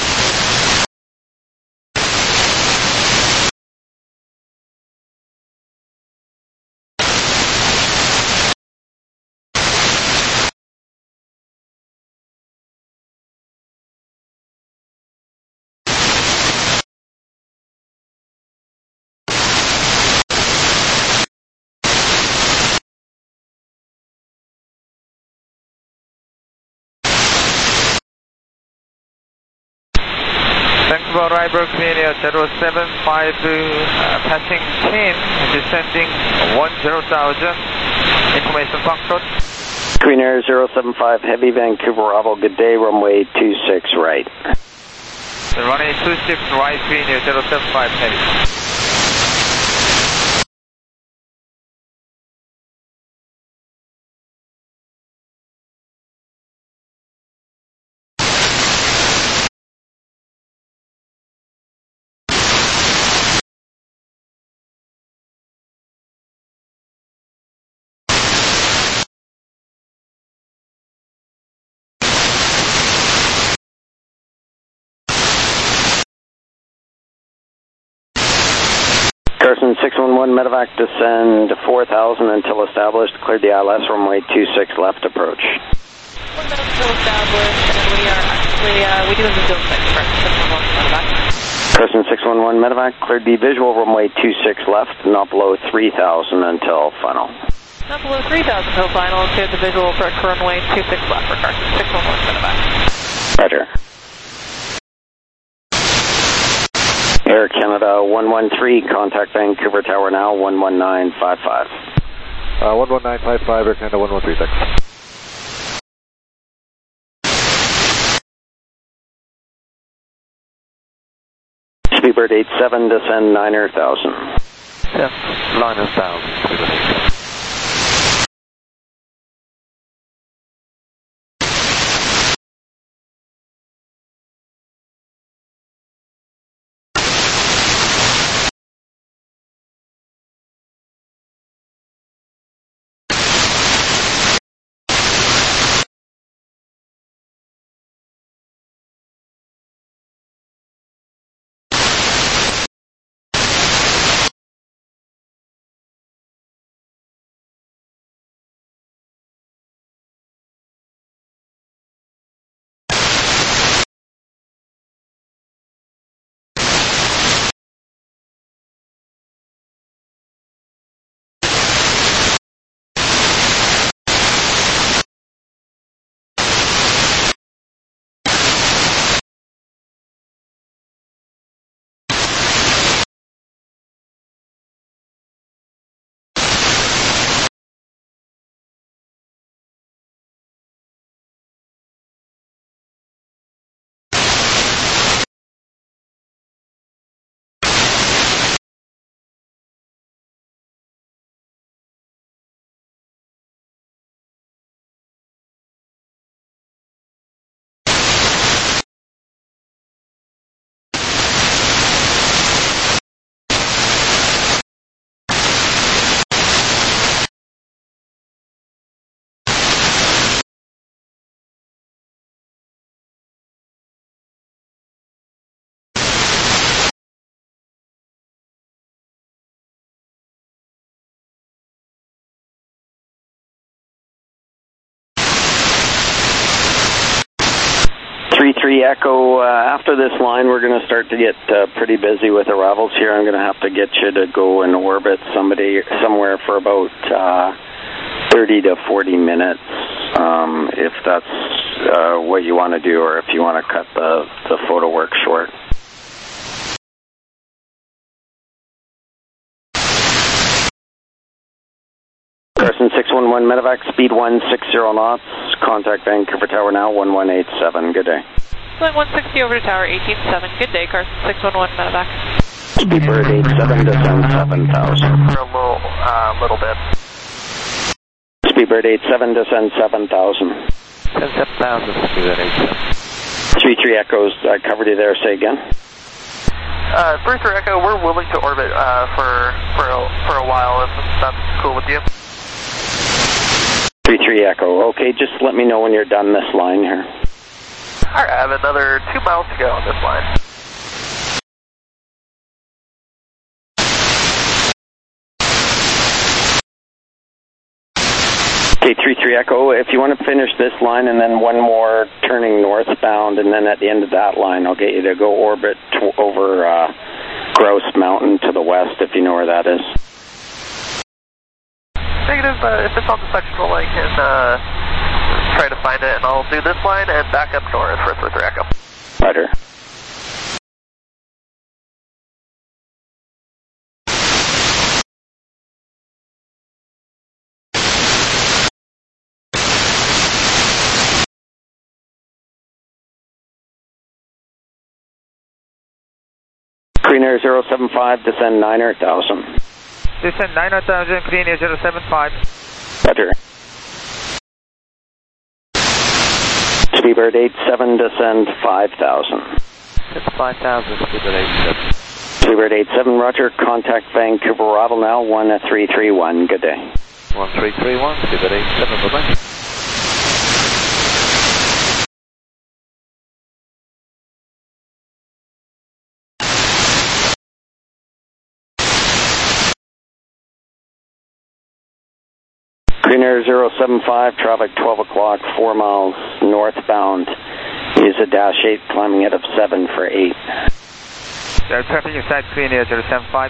Vancouver Rybrook area 075, passing 10, descending 10,000. Information Foxtrot. Queen Air 075 Heavy, Vancouver arrival. Good day, runway 26 right. Runway 26 right, Queen Air 075 Heavy. Carson 611 medevac, descend 4,000 until established. Cleared the ILS, runway 26 left approach. 4,000 until established, and we are actually, we do have a zone 6, Carson 611 medevac. Carson 611 medevac, cleared the visual, runway 26 left, not below 3,000 until final. Not below 3,000 until final, and cleared the visual approach for runway 26 left for Carson 611 medevac. Roger. Air Canada 113, contact Vancouver Tower now, 11955. 11955, Air Canada 113, thanks. Speedbird 87, descend 9,000. Yes, 9,000. 3 Echo, after this line, we're going to start to get pretty busy with arrivals here. I'm going to have to get you to go and orbit somewhere for about 30 to 40 minutes, if that's what you want to do, or if you want to cut the photo work short. Carson 611 Medevac, speed 160 knots, contact Vancouver Tower now, 1187, good day. Flight 160 over to Tower 187, good day, Carson 611 Medevac. Speedbird 87, descend 7,000. For a little bit. Speedbird 87, descend 7,000. Descend 7,000, Speedbird 87. 3-3 Echoes, I covered you there, say again. 3-3 Echo, we're willing to orbit for a while, if that's cool with you. 3-3 Echo, okay, just let me know when you're done this line here. Alright, I have another 2 miles to go on this line. Okay, 3-3 Echo, if you want to finish this line and then one more turning northbound, and then at the end of that line, I'll get you to go orbit over Grouse Mountain to the west, if you know where that is. Negative, if it's on the sectional, I can try to find it, and I'll do this line and back up north for 3-3 Echo. Roger. Green Air 075, descend 9,000. Descend 9,000, Green Air 075. Roger. Speedbird 87, descend 5,000. Descend 5,000, Speedbird 87. Speedbird 87, roger, contact Vancouver arrival now, 1331, good day. 1331, Speedbird 87, bye-bye. Green Air 075, traffic 12 o'clock, 4 miles northbound. Is a dash 8, climbing out of 7 for 8. Traffic inside Green Air 075.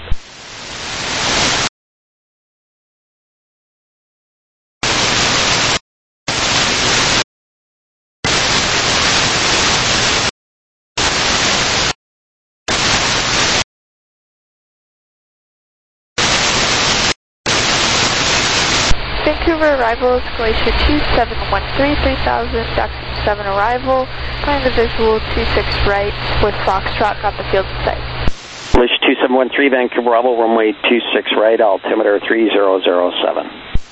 Vancouver arrival, Glacier 2713, 3000, Jackson 7 arrival, plan the visual 26 right with Foxtrot, got the field in sight. Glacier 2713, Vancouver arrival, runway 26 right, altimeter 3007.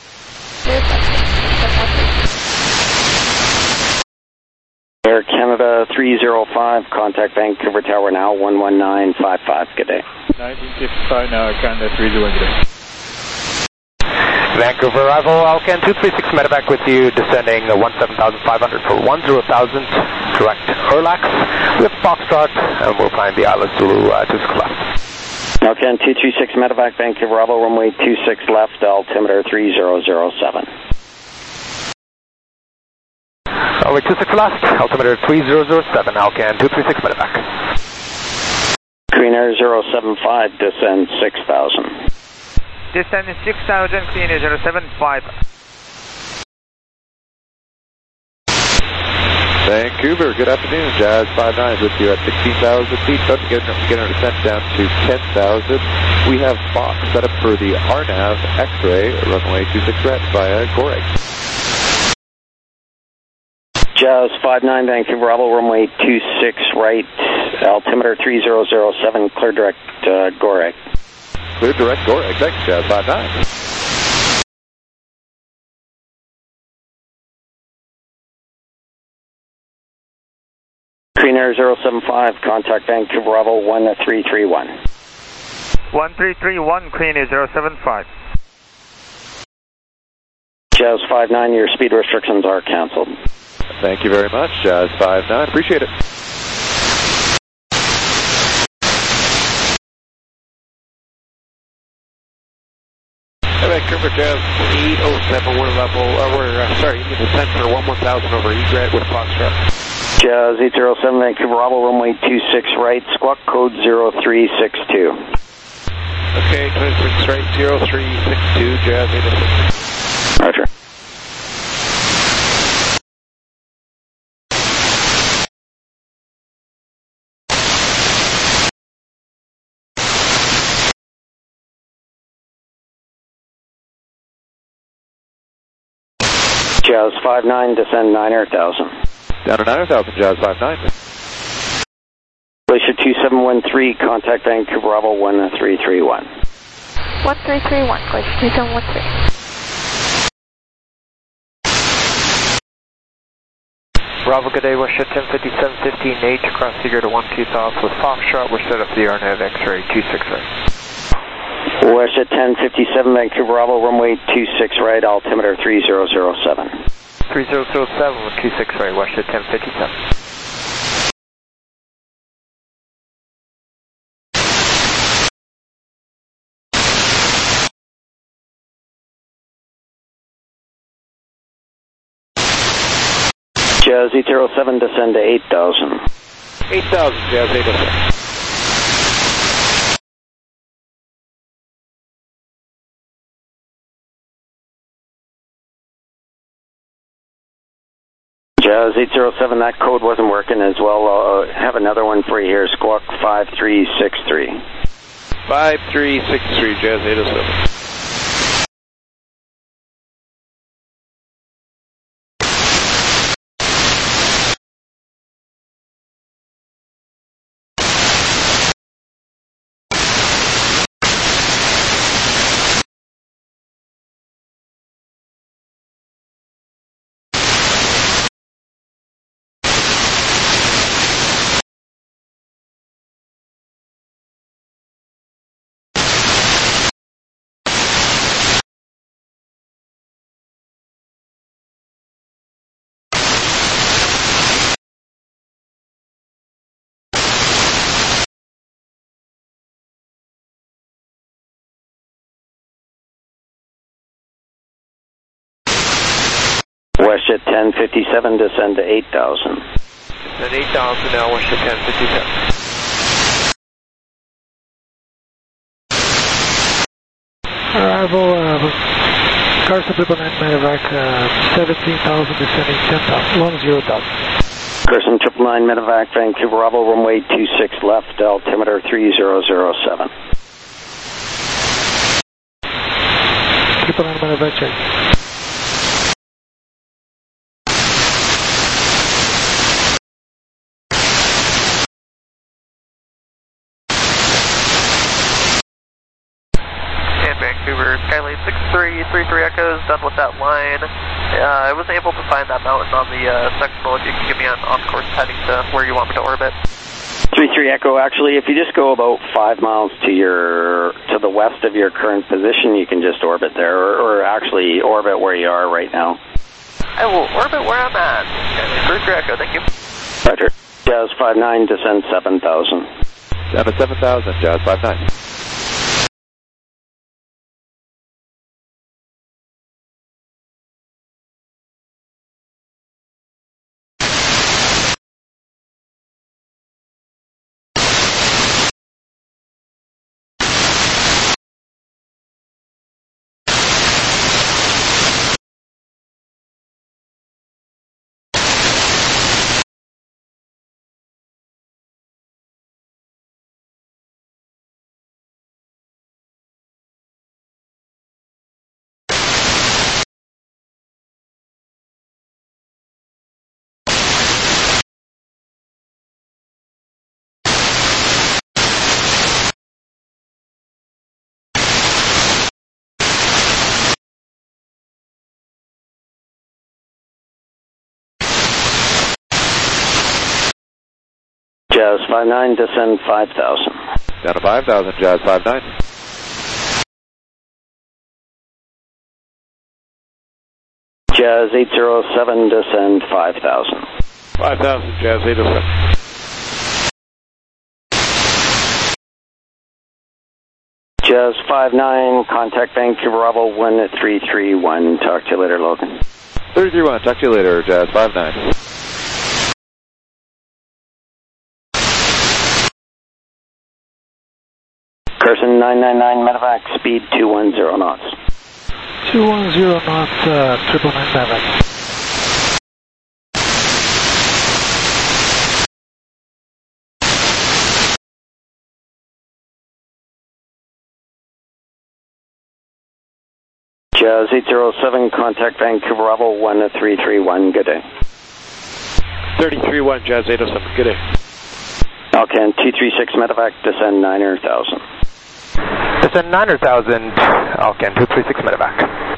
Air Canada 305, contact Vancouver Tower now, 11955, good day. 1955 now, Canada 301, good day. Vancouver arrival, Alcan 236 Medevac with you, descending 17,500 for 10,000, direct Erlax with Foxtrot, and we'll find the Isla Zulu 26 left. Alcan 236 Medevac, Vancouver arrival, runway 26 left, altimeter 3007. Runway 26 left, altimeter 3007, Alcan 236 Medevac. Green Air 075, descend 6,000. Descend 6,000, Green Air 075. Vancouver, good afternoon. Jazz 59 with you at 16,000 feet. About to get our descent down to 10,000. We have Fox set up for the RNAV X-ray, runway 26 right via Goreg. Jazz 59, Vancouver, Bravo, runway 26 right, altimeter 3007, clear direct Goreg. Clear direct Goreg, thanks, Jazz 59. Green Air 075, contact Vancouver, Bravo, 1331. 1331, Green Air 075. Jazz 59, your speed restrictions are canceled. Thank you very much, Jazz 59. Appreciate it. Vancouver Jazz 807, we're level, we're, sorry, you can descend for 11,000 over Egret with Foxtrot. Jazz 807 Vancouver Bravo, runway 26 right, squawk code 0362. Okay, 26 right, 0362, Jazz 806. Roger. Jazz 59, descend 9,000. Down to 9,000, Jazz 59. Glacier 2713, contact Vancouver Bravo 1331. 1331, Glacier 2713. Bravo, good day, Westjet 1057-15H, across Seeger to 12 south with Foxtrot. We're set up for the RNAV X-ray 26 right. Westjet 1057 Vancouver Bravo, runway 26 right, altimeter 3007. 3007 with 26 right, Westjet 1057. Jazz 807, descend to 8,000. 8,000, Jazz 807. Jazz 807, that code wasn't working as well. I'll have another one for you here, squawk 5363. 5363, Jazz 807. Westjet 1057, descend to 8,000. Descend 8,000 now, Westjet 1057. Arrival, Carson 999 medevac, 17,000, descending 10,000, 10,000. Carson 999 medevac, Vancouver Bravo, runway 26 left, altimeter 3007. 999 medevac, check. Vancouver, Skylane 6333 Echoes, done with that line. I wasn't able to find that mountain on the sectional. If you can give me an on-course heading to where you want me to orbit. 33 Echo, actually, if you just go about 5 miles to the west of your current position, you can just orbit there, or actually orbit where you are right now. I will orbit where I'm at. 33 Echo, thank you. Roger. Jazz 59, descend 7,000. Down to 7,000, Jazz 59. Jazz 59, descend 5,000. Down to 5,000, Jazz 59. Jazz 807, descend 5,000. 5,000, Jazz 807. Jazz 59, contact Vancouver Bravo 1331. Talk to you later, Logan. 331, talk to you later, Jazz 59. Carson 999 medevac, speed 210 knots. 210 knots, 999 medevac. Jazz 807, contact Vancouver Bravo 1331, good day. 331, Jazz 807, good day. Alcan 236 medevac, descend 900,000. Descend 900,000, Alcan 236 medevac.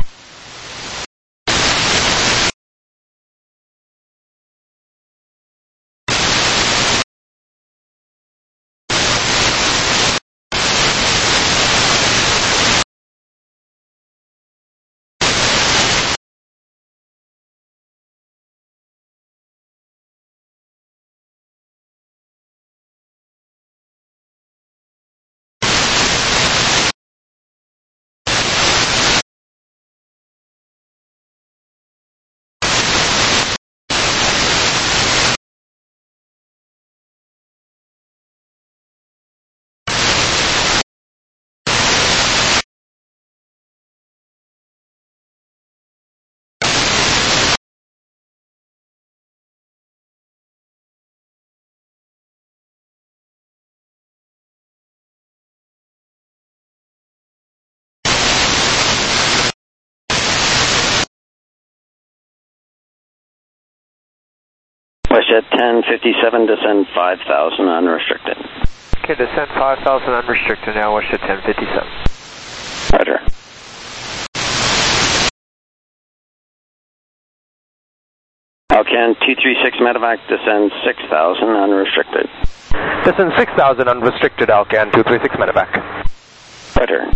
WestJet 1057, descend 5,000 unrestricted. Okay, descend 5,000 unrestricted now, WestJet 1057. Roger. Alcan 236 medevac, descend 6,000 unrestricted. Descend 6,000 unrestricted, Alcan 236 medevac. Roger.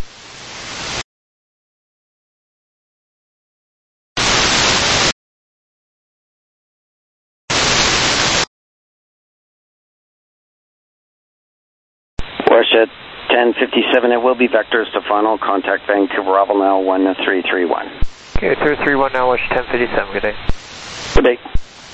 WestJet 1057, it will be vectors to final. Contact Vancouver Bravo now 1331. Okay, 331 now, WestJet 1057, good day. Good day.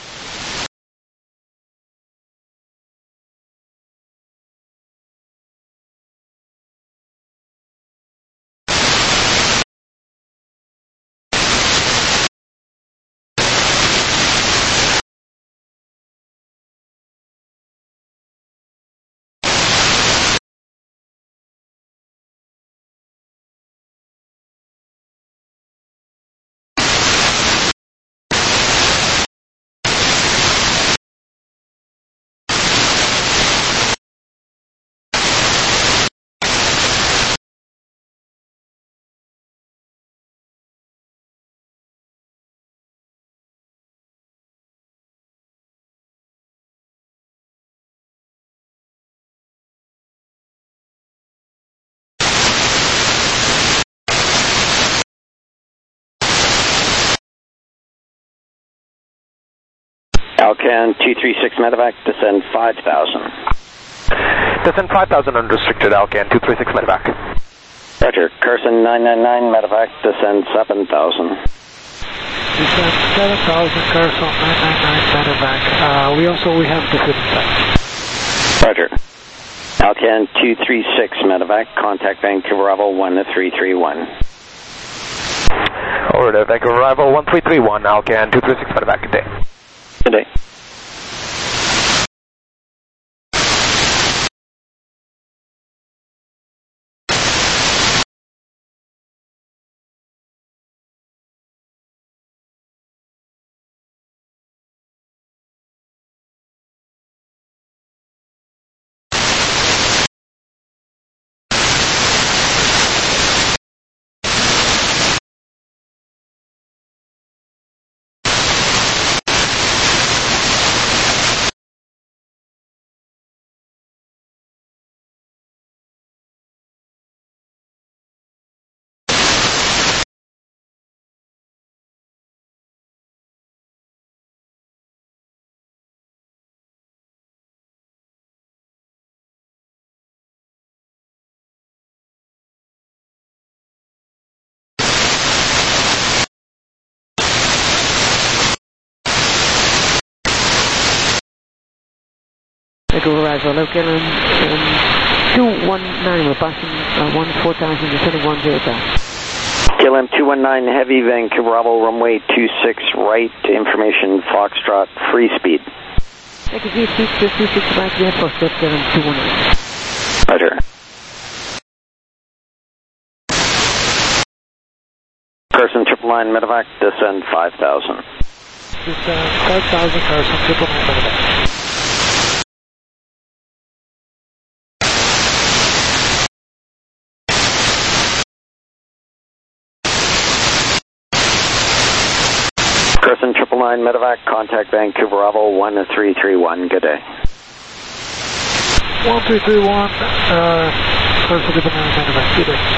Alcan 236 medevac, descend 5,000. Descend 5,000 unrestricted, Alcan 236 medevac. Roger. Carson 999 medevac, descend 7,000. Descend 7,000, Carson 999 medevac. We have descent sites. Roger. Alcan 236 medevac, contact Vancouver Bravo 1331. Over to Vancouver Bravo 1331, Alcan 236 medevac, good day. Good day. Vancouver Arrival, local 219, we're passing 14,000, descending 10,000. KLM 219 Heavy, Vancouver Bravo, runway 26 right, information Foxtrot, free speed. Taxi 26 right, we have for KLM 219. Roger. Person triple line medevac, descend 5,000. Descend 5,000, person triple line medevac. Person triple line medevac, contact Vancouver Bravo 1331. Good day. 1331, person triple line medevac. Good day.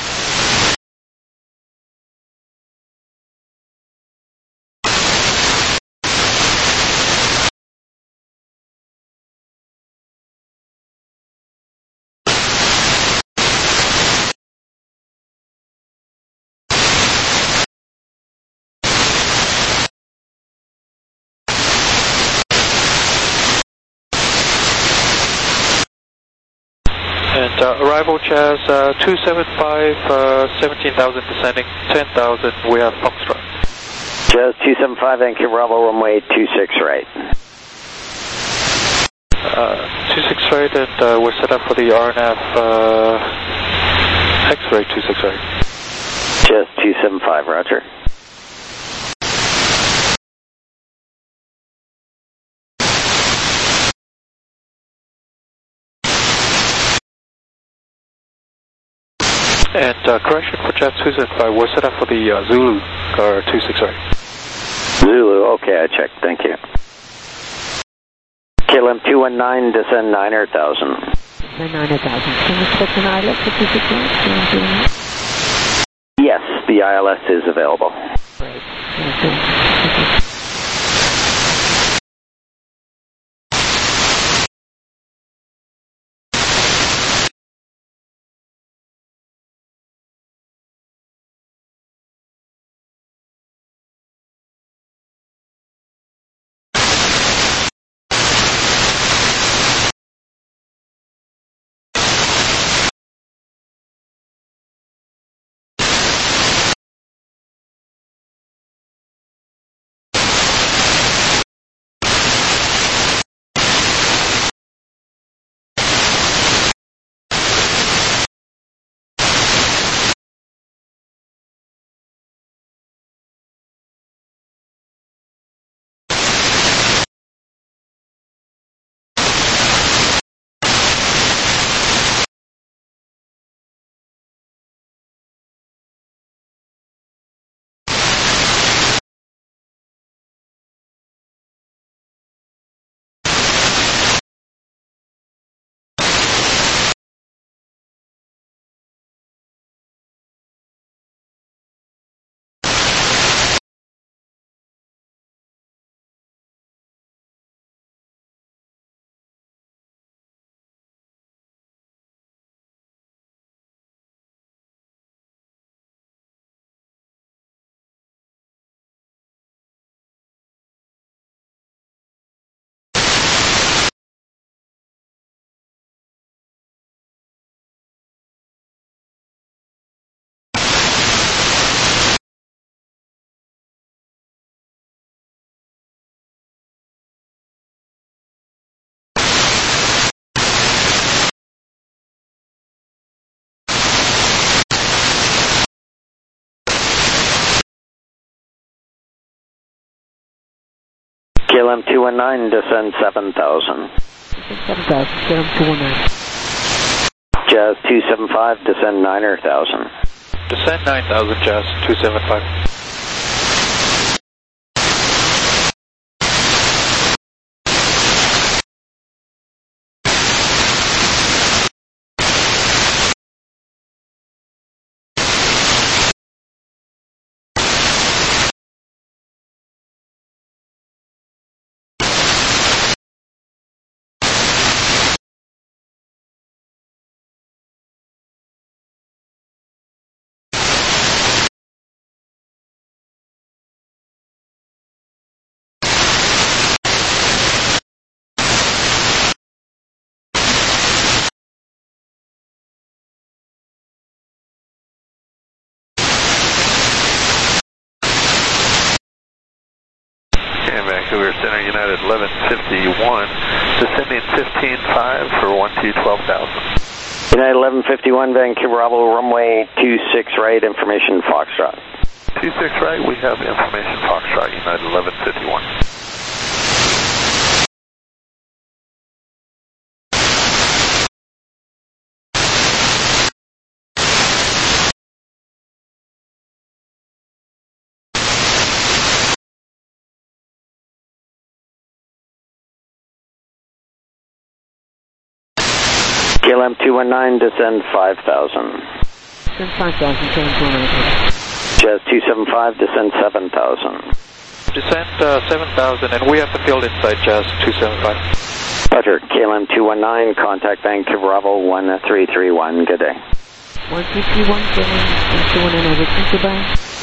And arrival Jazz 275, 17,000 descending, 10,000, we have Foxtrot. Jazz 275, Vancouver Bravo, runway 26 right. 26 right, and we're set up for the RNAV X-ray 26 right. Jazz 275, roger. And correction for Jazz 275, we're set up for the Zulu, 26 right. Zulu, okay, I checked, thank you. KLM 219, descend 9,000. Descend 9,000. Can we expect an ILS for 26 right? Yes, the ILS is available. Great. Okay. KLM 219, descend 7,000. Descend 7,000, KLM 219. Jazz 275, descend 9,000. Descend 9,000, Jazz 275. Center United 1151, descending 15.5 for 12,000. United 1151, Vancouver Bravo, runway 26 right, information Foxtrot. 26 right, we have information Foxtrot, United 1151. KLM 219, descend 5,000. Descend 5,000, 729. Jazz 275, descend 7,000. Descend 7,000, and we have the field inside Jazz 275. Roger, KLM 219, contact Vancouver Bravo 1331, good day. 1331, KLM 219, over, goodbye.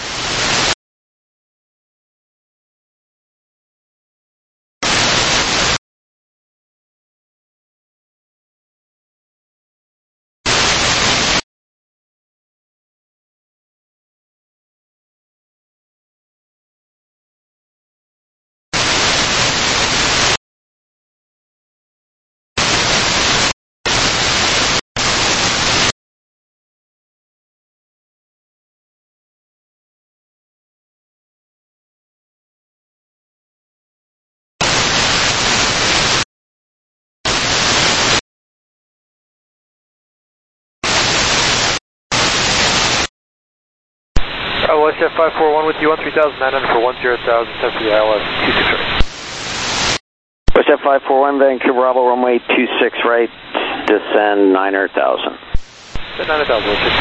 Westjet 541 with you on 3,900 for 10,000, set for the ILS 26 right. Westjet 541, Vancouver Bravo, runway 26 right, descend 900,000. Descend 900,000, Westjet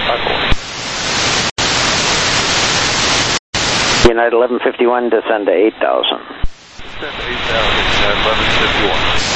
541. United 1151, descend to 8,000. Descend to 8,000, United 1151.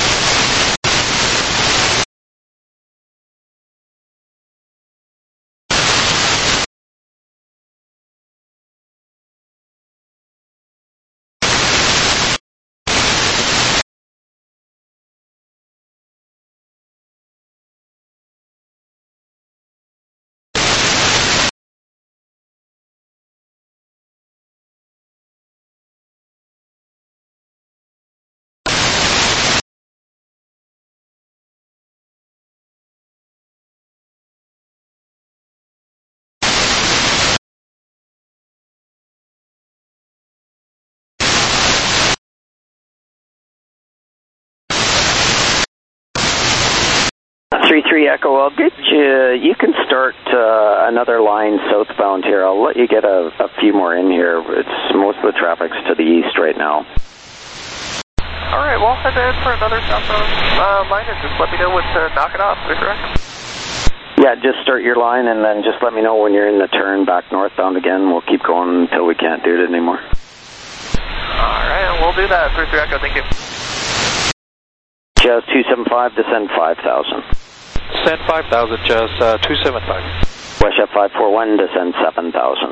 Echo, I'll get you, you can start another line southbound here. I'll let you get a few more in here. Most of the traffic's to the east right now. Alright, well, head in for another southbound line and just let me know when to knock it off, correct? Yeah, just start your line and then just let me know when you're in the turn back northbound again. We'll keep going until we can't do it anymore. Alright, we'll do that. 33 Echo, thank you. Jazz 275, descend 5,000. Descend 5,000, Jazz 275. Westjet 541, descend 7,000.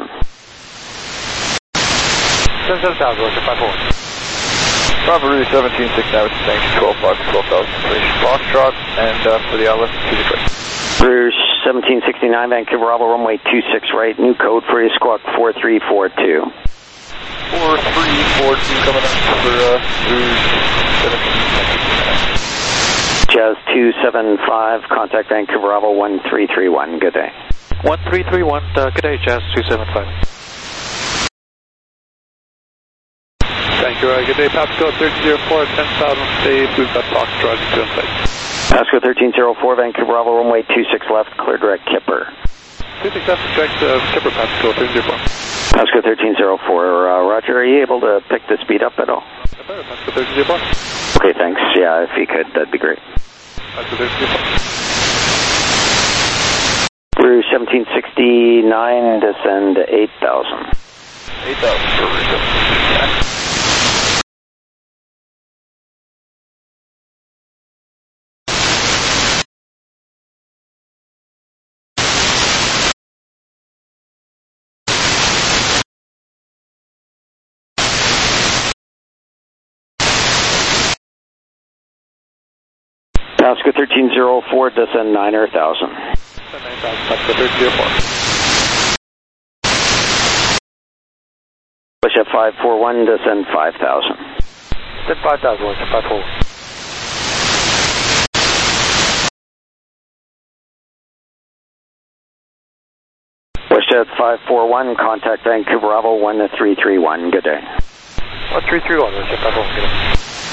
Descend 7,000, Westjet 541. Bravo Rudy 17, 6 now, thanks, 12,500, 12,000, Foxtrot, and for the ILS 26 right. Rouge 1769, Vancouver Bravo, runway 26 right, new code for you, squawk 4342. 4342 coming up for Rouge 1769. Jazz 275, contact Vancouver Bravo 1331, good day. 1331, good day, Jazz 275. Thank you, good day, Pasco 1304, 10,000 stage, we've got Foxtrot to inside. Pasco 1304, Vancouver Bravo, runway 26 left, clear direct Kipper. 26 left, direct Kipper, Pasco 1304. Pasco 1304, Roger, are you able to pick the speed up at all? Pasco 1304. Okay, thanks, yeah, if you could, that'd be great. Pasco 1304. Rouge 1769, descend 8,000. 8,000 for Rouge 1769. Pasco 1304, descend 9,000. Descend 9,000, Pasco 1304. Westjet 541, descend 5,000. Then 5,000, 154. WestJet 541, contact Vancouver Bravo 1331. Good day. 1331, WestJet 541, good day.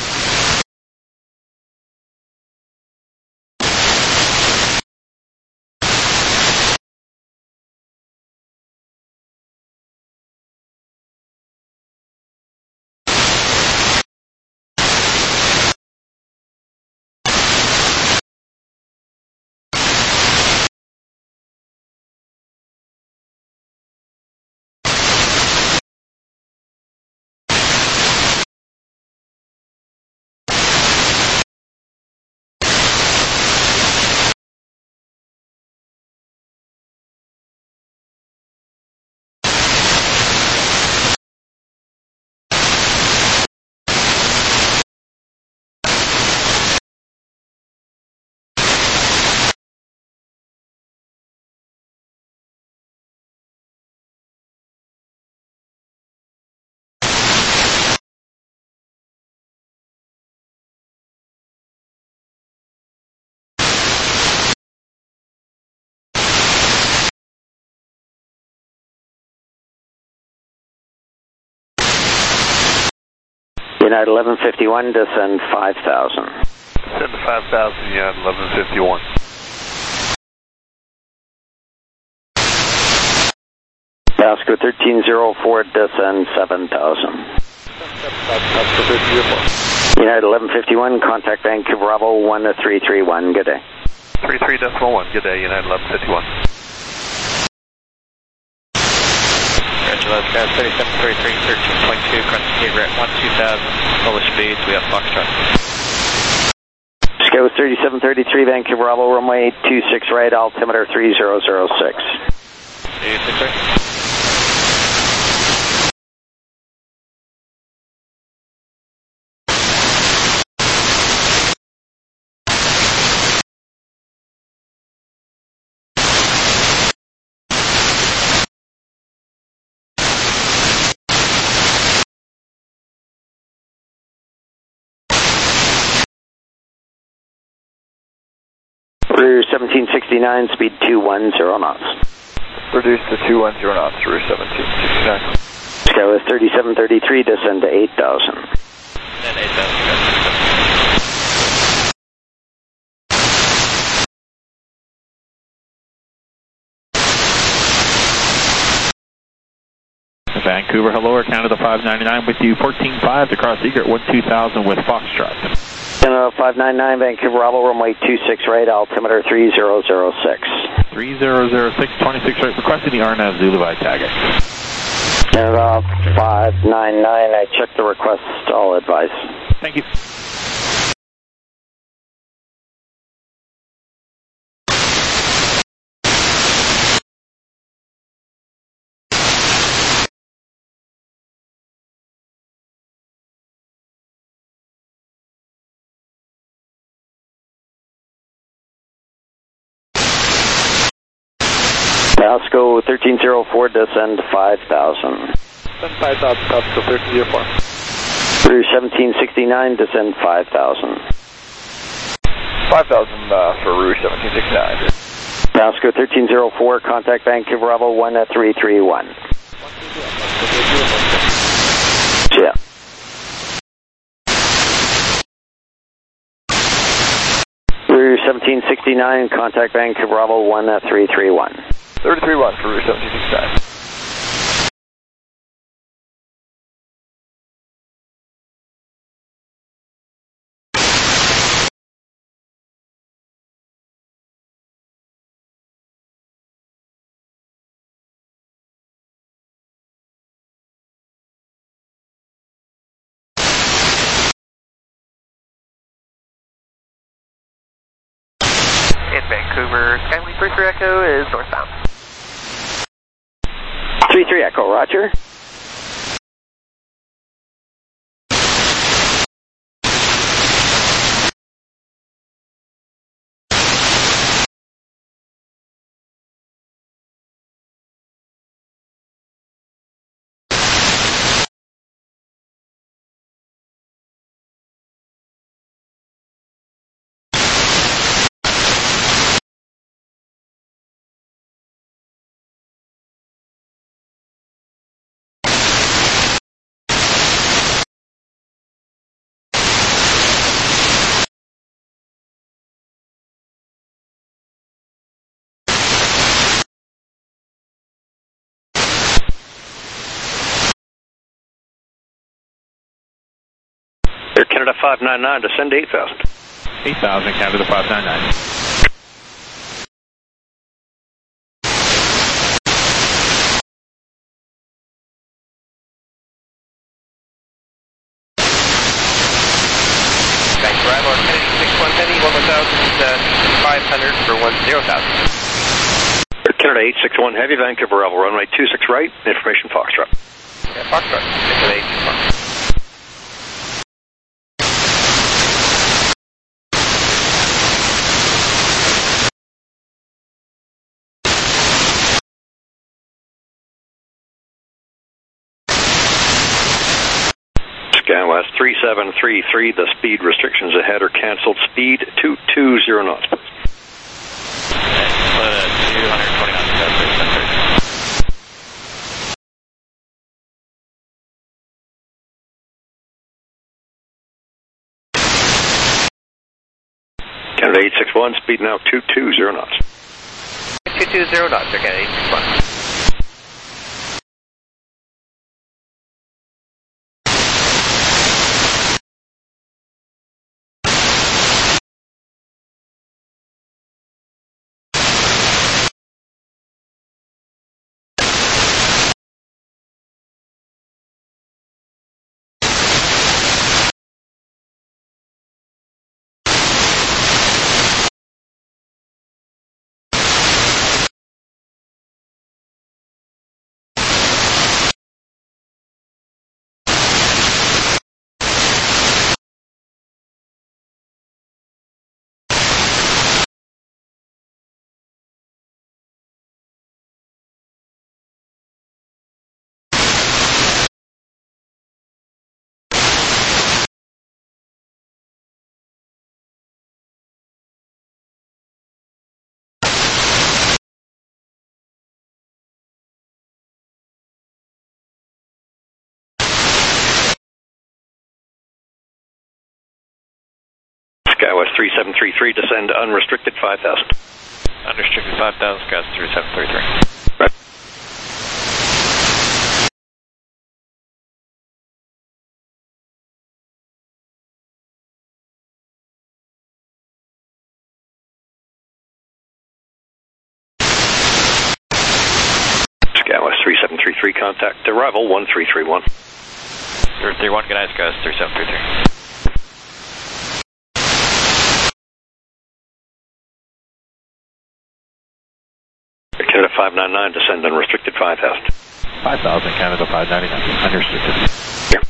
United 1151, descend 5,000. Descend to 5,000, United 1151. Vasco 1304, descend 7,000. United 1151, contact Vancouver Bravo 1331. Good day. 33.1, good day, United 1151. Roger, guys, 3733, 13.2, crossing Cape at 12,000, lowest speeds, we have Foxtrot. Sky 3733, Vancouver Bravo, runway 26 right, altimeter 3006. 26 right. Rear 1769, speed 210 knots. Reduce to 210 knots, Rear 1769. Skywest 3733, descend to 8,000. And 8,000. Vancouver, hello, Air Canada 599 with you, 14.5 to cross Egret 12,000 with Foxtrot. Canada 599, Vancouver Bravo, runway 26 right, altimeter 3006. 3006, 26 right, requesting the RNAV Zulu by Tagex. Canada 599, I checked the request, all advice. Thank you. Vasco 1304, descend 5,000. Descend 5,000, Vasco 1304. Rear 1769, descend 5,000. 5,000 for Route 1769. Vasco 1304, contact Vancouver Bravo 1331. Yeah. Rear 1769, contact Vancouver Bravo 1331. 331 for Route 1769. In Vancouver, Skylink 33 Echo is northbound. 33 Echo, roger. Canada 599, descend to 8,000. 8,000, Canada 599. Thanks, arrival on Kennedy 61 Heavy, 1,500 for 10,000. Canada 861 Heavy, Vancouver arrival, runway 26 right, information Foxtrot. Yeah, Foxtrot, Canada 861. SkyWest 3733, the speed restrictions ahead are cancelled. Speed 220 knots, please. 220 knots, Canada 861, speed now 220 knots. 220 knots, Canada 861. SkyWest 3733, descend unrestricted 5,000. Unrestricted 5,000, SkyWest 3733. Right. SkyWest 3733, contact arrival 1331. 031, good night, SkyWest 3733. Canada 599, descend unrestricted 5,000. 5,000, Canada 599, unrestricted. Here.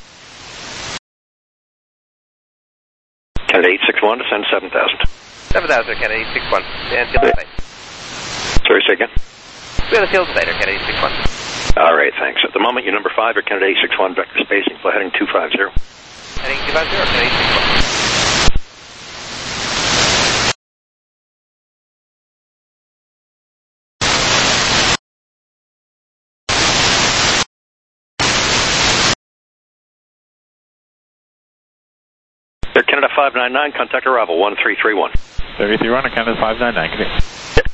Canada 861, descend 7,000. 7,000, Canada 861. And field tonight. Sorry, say again? We have a field tonight, Canada 861. All right, thanks. At the moment, you're number 5, or Canada 861, vector spacing, flight heading 250. Heading 250, Canada 861. Air Canada 599, contact arrival 1331. 33-1, Canada 599, come in.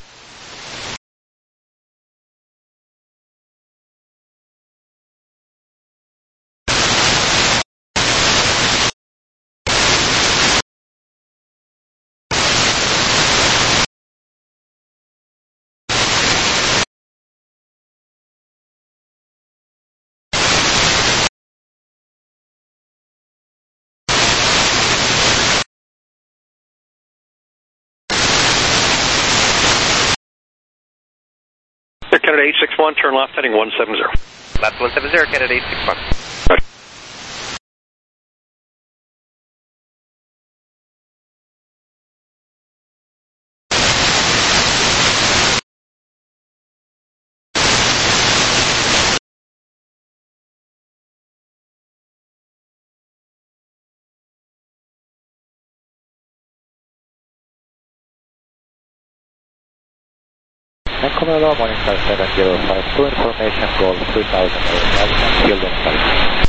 Air Canada 861, turn left heading 170. Left 170, Canada 861. Right. Colorado, Morningstar 705, information, goal 3,000, field insight.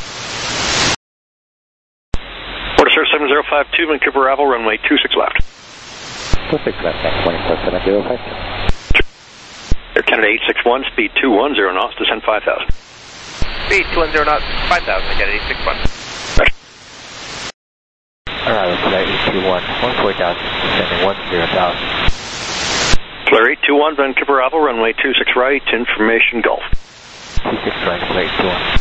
Morningstar 7052, Vancouver arrival, runway 26 left. 26 left, thanks, Morningstar 705. Air Canada 861, speed 210 knots, descend 5,000. Speed 210 knots, 5,000, Canada 861. Arrival, flight 821, 14,000, descending 10,000. Flare 821, Vancouver Arrival, runway 26 right, information Golf. 26 right, flight 821.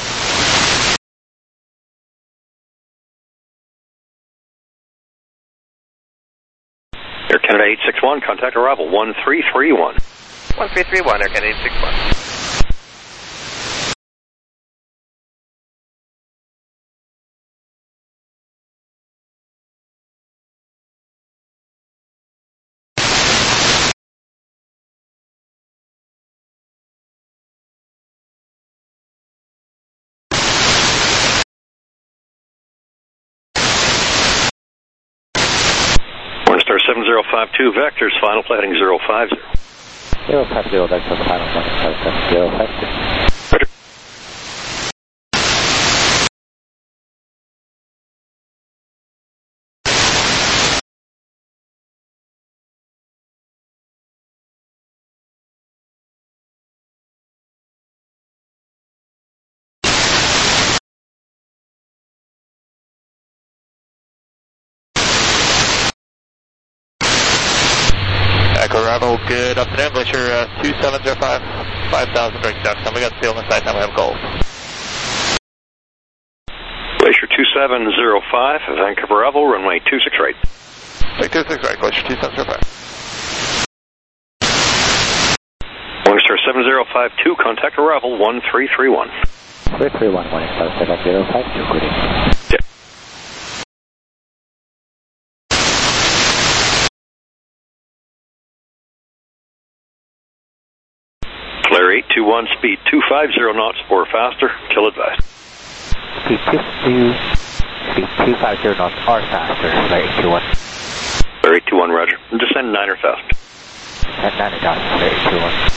Air Canada 861, contact arrival 1331. 1331, Air Canada 861. Star 7052, vectors, final planning 050. 050, vector, final planning 050. Roger. Echo Arrival, good afternoon, Glacier 2705, 5000 direct down time. We got steel on the side now, we have Golf. Glacier 2705, Vancouver Arrival, runway 26 right. Take 26 right, Glacier 2705. Morningstar 7052, contact arrival 1331. 331, Morningstar 7052, good evening. Yeah. Flare 821, speed 250 knots or faster, till advised. Speed 250 knots or faster, flight 821. Flare 821, roger. Descend 9,000. Descend 9,000, flight 821.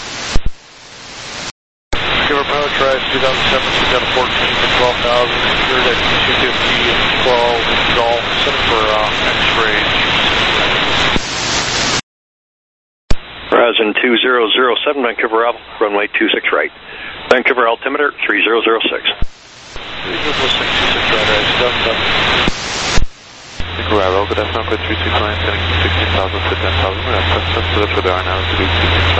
Give approach, rise 2007, we got a 14 for 12,000, secured at 250 and 12 Golf, set for X-ray. Horizon 2007, Vancouver Arrival, runway 26 right. Vancouver altimeter 3006. 3006, 26 right, rise 2007. Vancouver Arrival, good afternoon, code 369, sending 16,000 to 10,000, we have test set up for the RNAV to be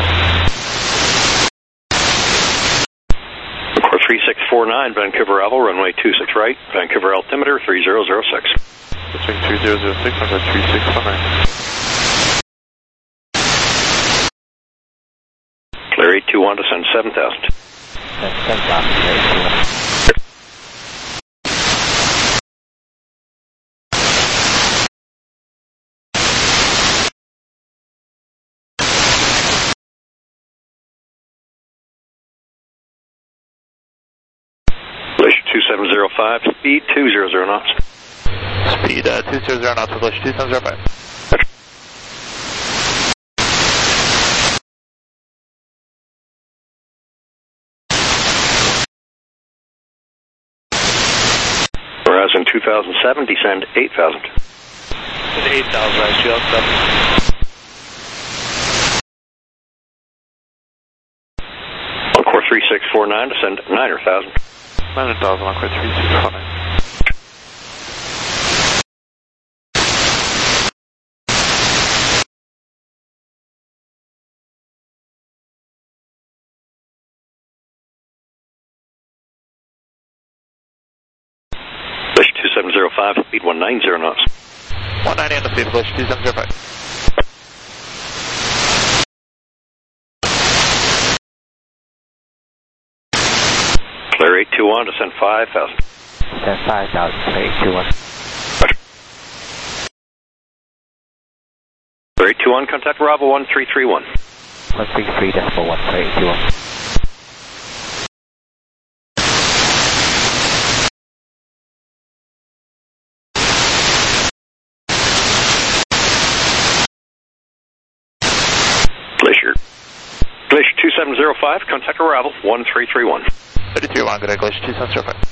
3649, Vancouver Arrival, runway 26 right. Vancouver altimeter 3006. Between 3006 and 3649. Flare 821, descend 7,000. Descend 7,000, flight 821. Glacier 2705, speed 200 knots. Speed 200 knots for Glacier 2705. Horizon 2007, descend 8,000. 8,000, rise 2007. Encore 3649, descend 9,000. 9,000, Encore 3649. Glacier 2705, speed 190 knots. 190 on the speed, Glacier 2705. Flare 821, descend 5,000. Descend 5,000, flight 821. Flare 821, contact Bravo 1331. 133.1, flight 821. Glacier 2705, contact arrival 1331. 33-1, good day, Glacier 2705.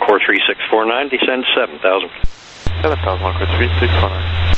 Encore 3649, descend 7,000. 7,000, Encore 3649.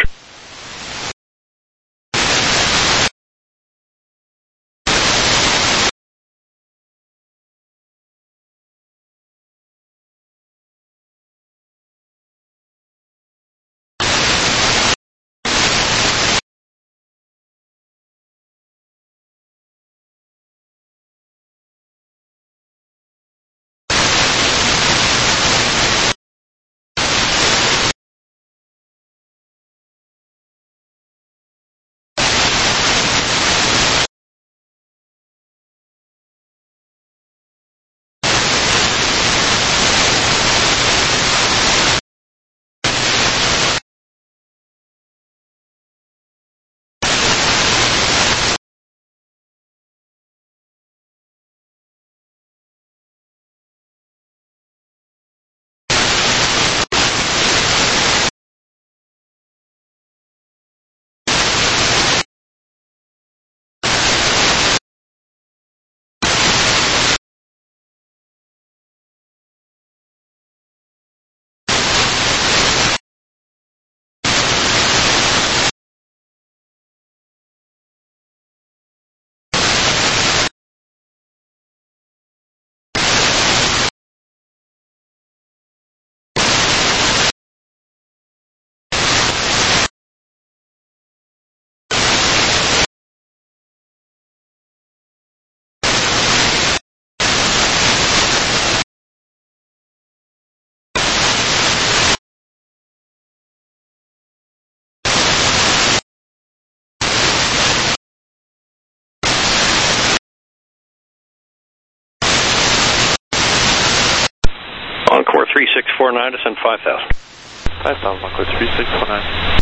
Encore 3649, descend 5,000. 5,000, Encore 3649.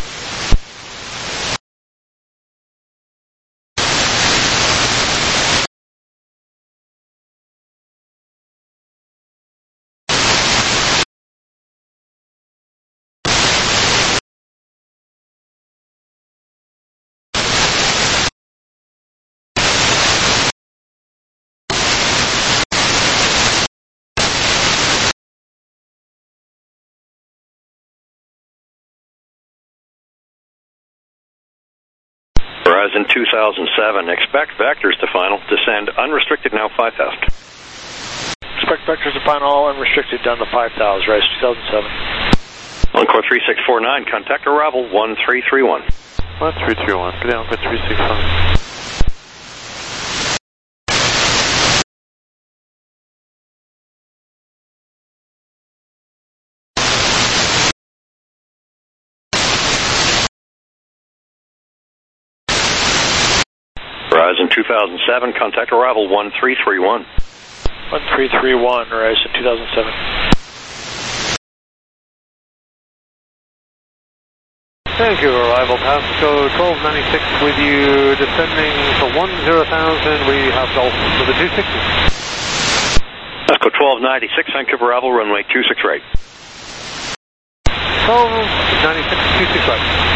Horizon 2007, expect vectors to final, descend unrestricted now 5,000. Expect vectors to final, unrestricted down to 5,000, Rise 2007. Encore 3649, contact arrival 1331. 1331, good day, Encore 365. Horizon 2007, contact arrival 1331. 1331, Horizon 2007. Thank you, arrival passcode 1296 with you, descending to 10,000, we have Dolphin for the 260. Passcode 1296, Vancouver arrival, runway 26 right. 1296, 26 right.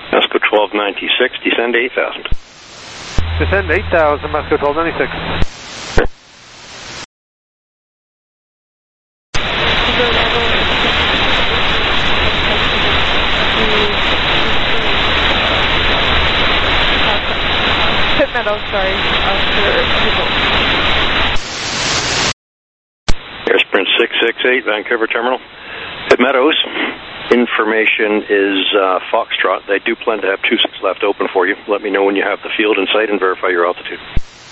Moscow 1296, descend 8,000. Descend 8,000, Moscow 1296. Pit Meadows, sorry. Air Sprint 668, Vancouver Terminal. Pit Meadows, information is Foxtrot. They do plan to have 26 left open for you. Let me know when you have the field in sight and verify your altitude.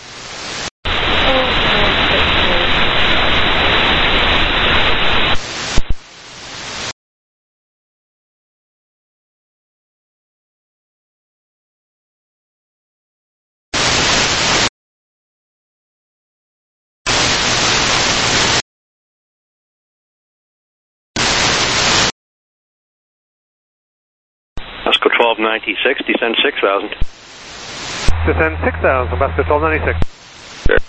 Moscow 1296, descend 6,000. Descend 6,000, Moscow 1296. Sure.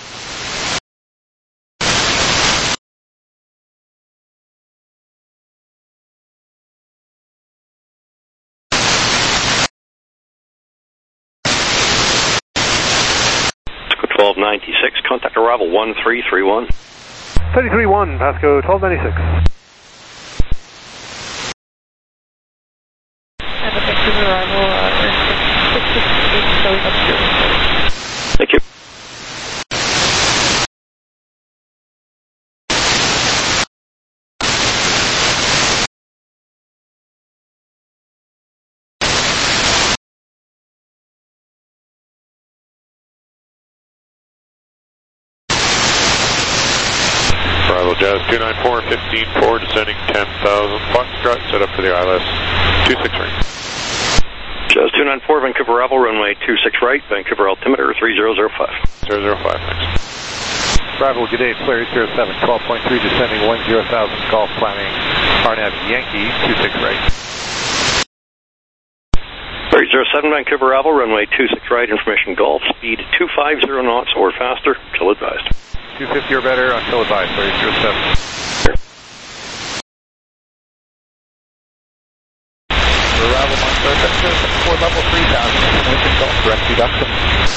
Moscow 1296, contact arrival 1331. 331, Pasco 1296. And effective arrival, Air Sprint 668, going up here. Thank you. Bravo Jazz 294, 15-4, descending 10,000. Foxtrot, set up for the ILS 26 right. Jazz 294, Vancouver Arrival, runway 26 right, Vancouver altimeter 3005. 005, thanks. Bravo, good day, Polaris 07, 12.3, descending 10,000, Golf climbing, RNAV Yankee, 26 right. Polaris 07, Vancouver Arrival, runway 26 right, information Golf, speed 250 knots or faster, till advised. 250 or better until advised, Polaris 07. Arrival Monster, 4 level 3,000, information Golf, direct reduction.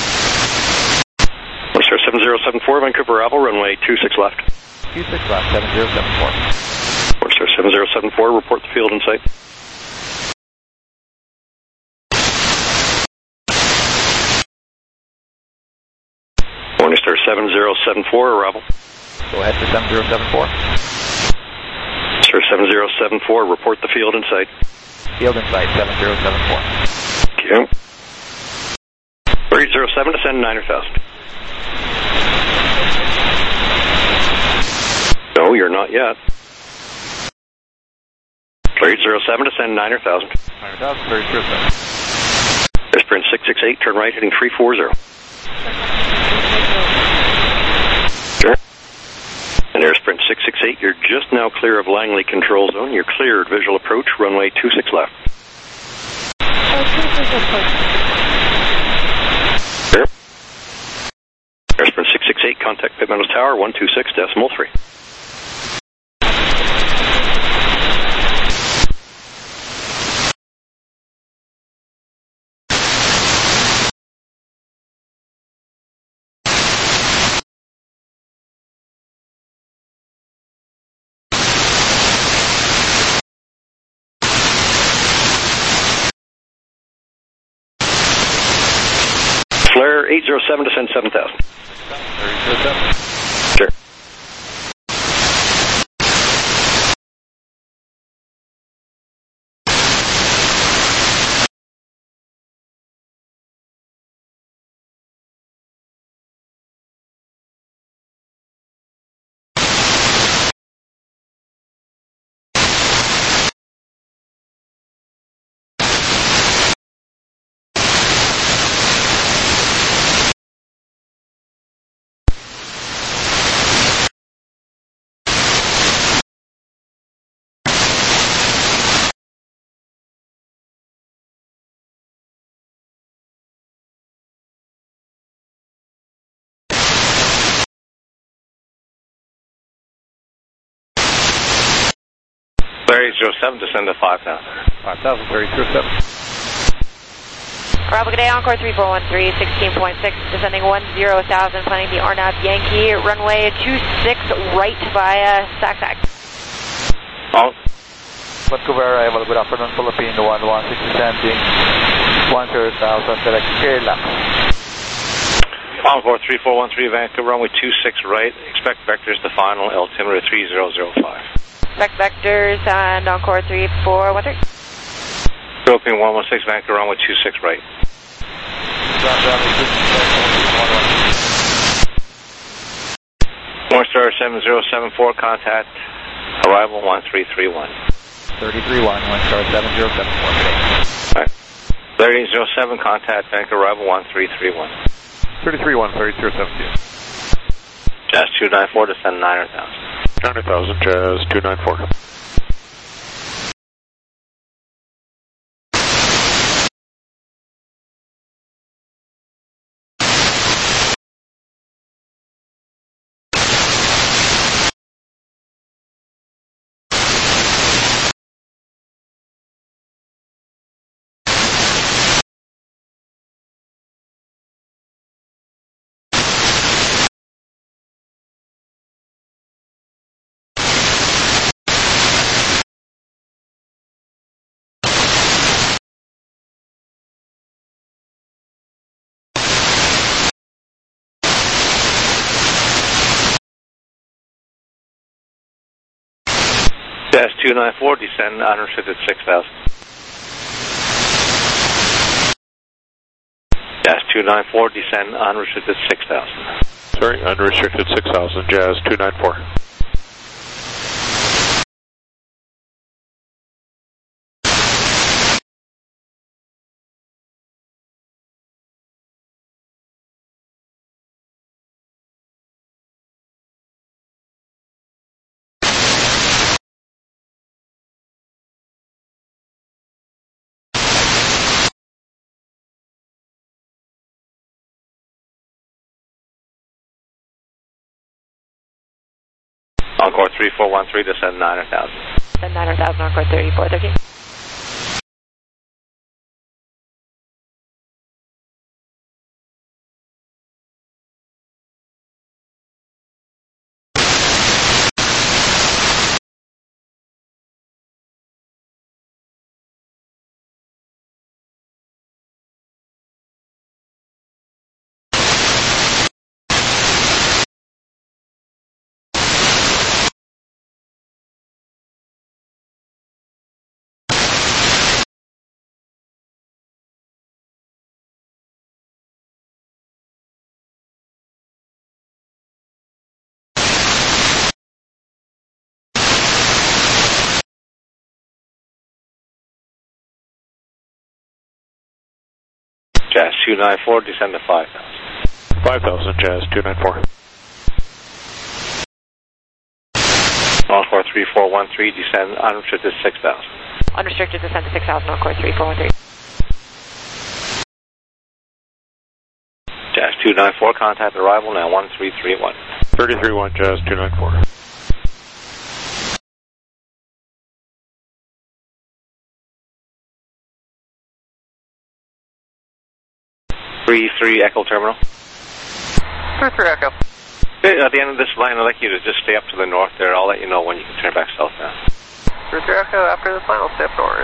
Monster 7074, Vancouver Arrival, runway 26 left. 26 left, 7074. Monster 7074, report the field in sight. Morningstar 7074, arrival. Go ahead for 7074. Sir 7074, report the field in sight. Field in sight, 7074. Okay. 307, descend 9,000. No, you're not yet. 307, descend 9,000. 9,000, 307. Air Sprint 668, turn right, heading 340. Sure. And Air Sprint 668, you're just now clear of Langley Control Zone. You're cleared, visual approach, runway 26 left. Sure. Air Sprint 668, contact Pit Meadows Tower, 126.3. Flare 807, descend 7,000. 307. Sure. Flare 807, descend to 5,000. 5,000, 307. Bravo, good day, Encore 3413, 16.6, descending 10,000, planning the Arnav Yankee, runway 26 right via SAC. Oh. Vancouver arrival, good afternoon, Philippine 116, descending 10,000, direct airlock. Encore 3413, Vancouver, runway 26 right, expect vectors to final, altimeter 3005. Expect vectors and Encore 3413. Philippine 116, Vancouver, runway 26 right. Northstar 7074, contact arrival 1331. 33-1, Northstar 7074. Alright. 3807, contact Vancouver, arrival 1331. 33-1, 3217. Jazz 294, descend 900,000. 900,000, Jazz 294. Jazz 294, descend unrestricted 6,000. Jazz 294, descend unrestricted 6,000. Sorry, unrestricted 6,000, Jazz 294. Encore 3413, descend 900,000. Descend 900,000, Encore 3413. Jazz 294, descend to 5,000. 5,000, Jazz 294. Encore 3413, descend unrestricted 6,000. Unrestricted descend to 6,000, Encore 3413. Jazz 294, contact arrival now 1331. 33-1, Jazz 294. Three Echo Terminal. 3 Echo. Okay, at the end of this line, I'd like you to just stay up to the north there. I'll let you know when you can turn back south now. 3 Echo, after the final step north.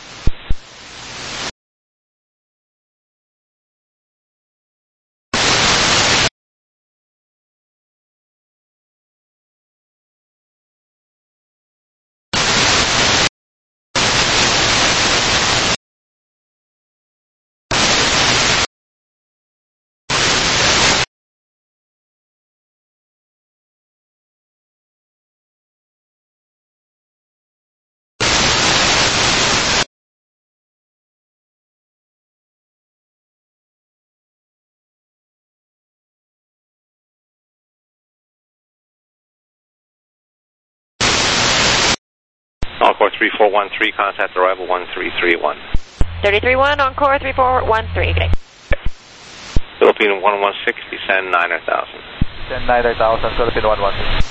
Encore 3413, contact arrival 1331. 33-1, Encore 3413, okay. Philippine 116, descend 900,000. Descend 900,000, Philippine 116.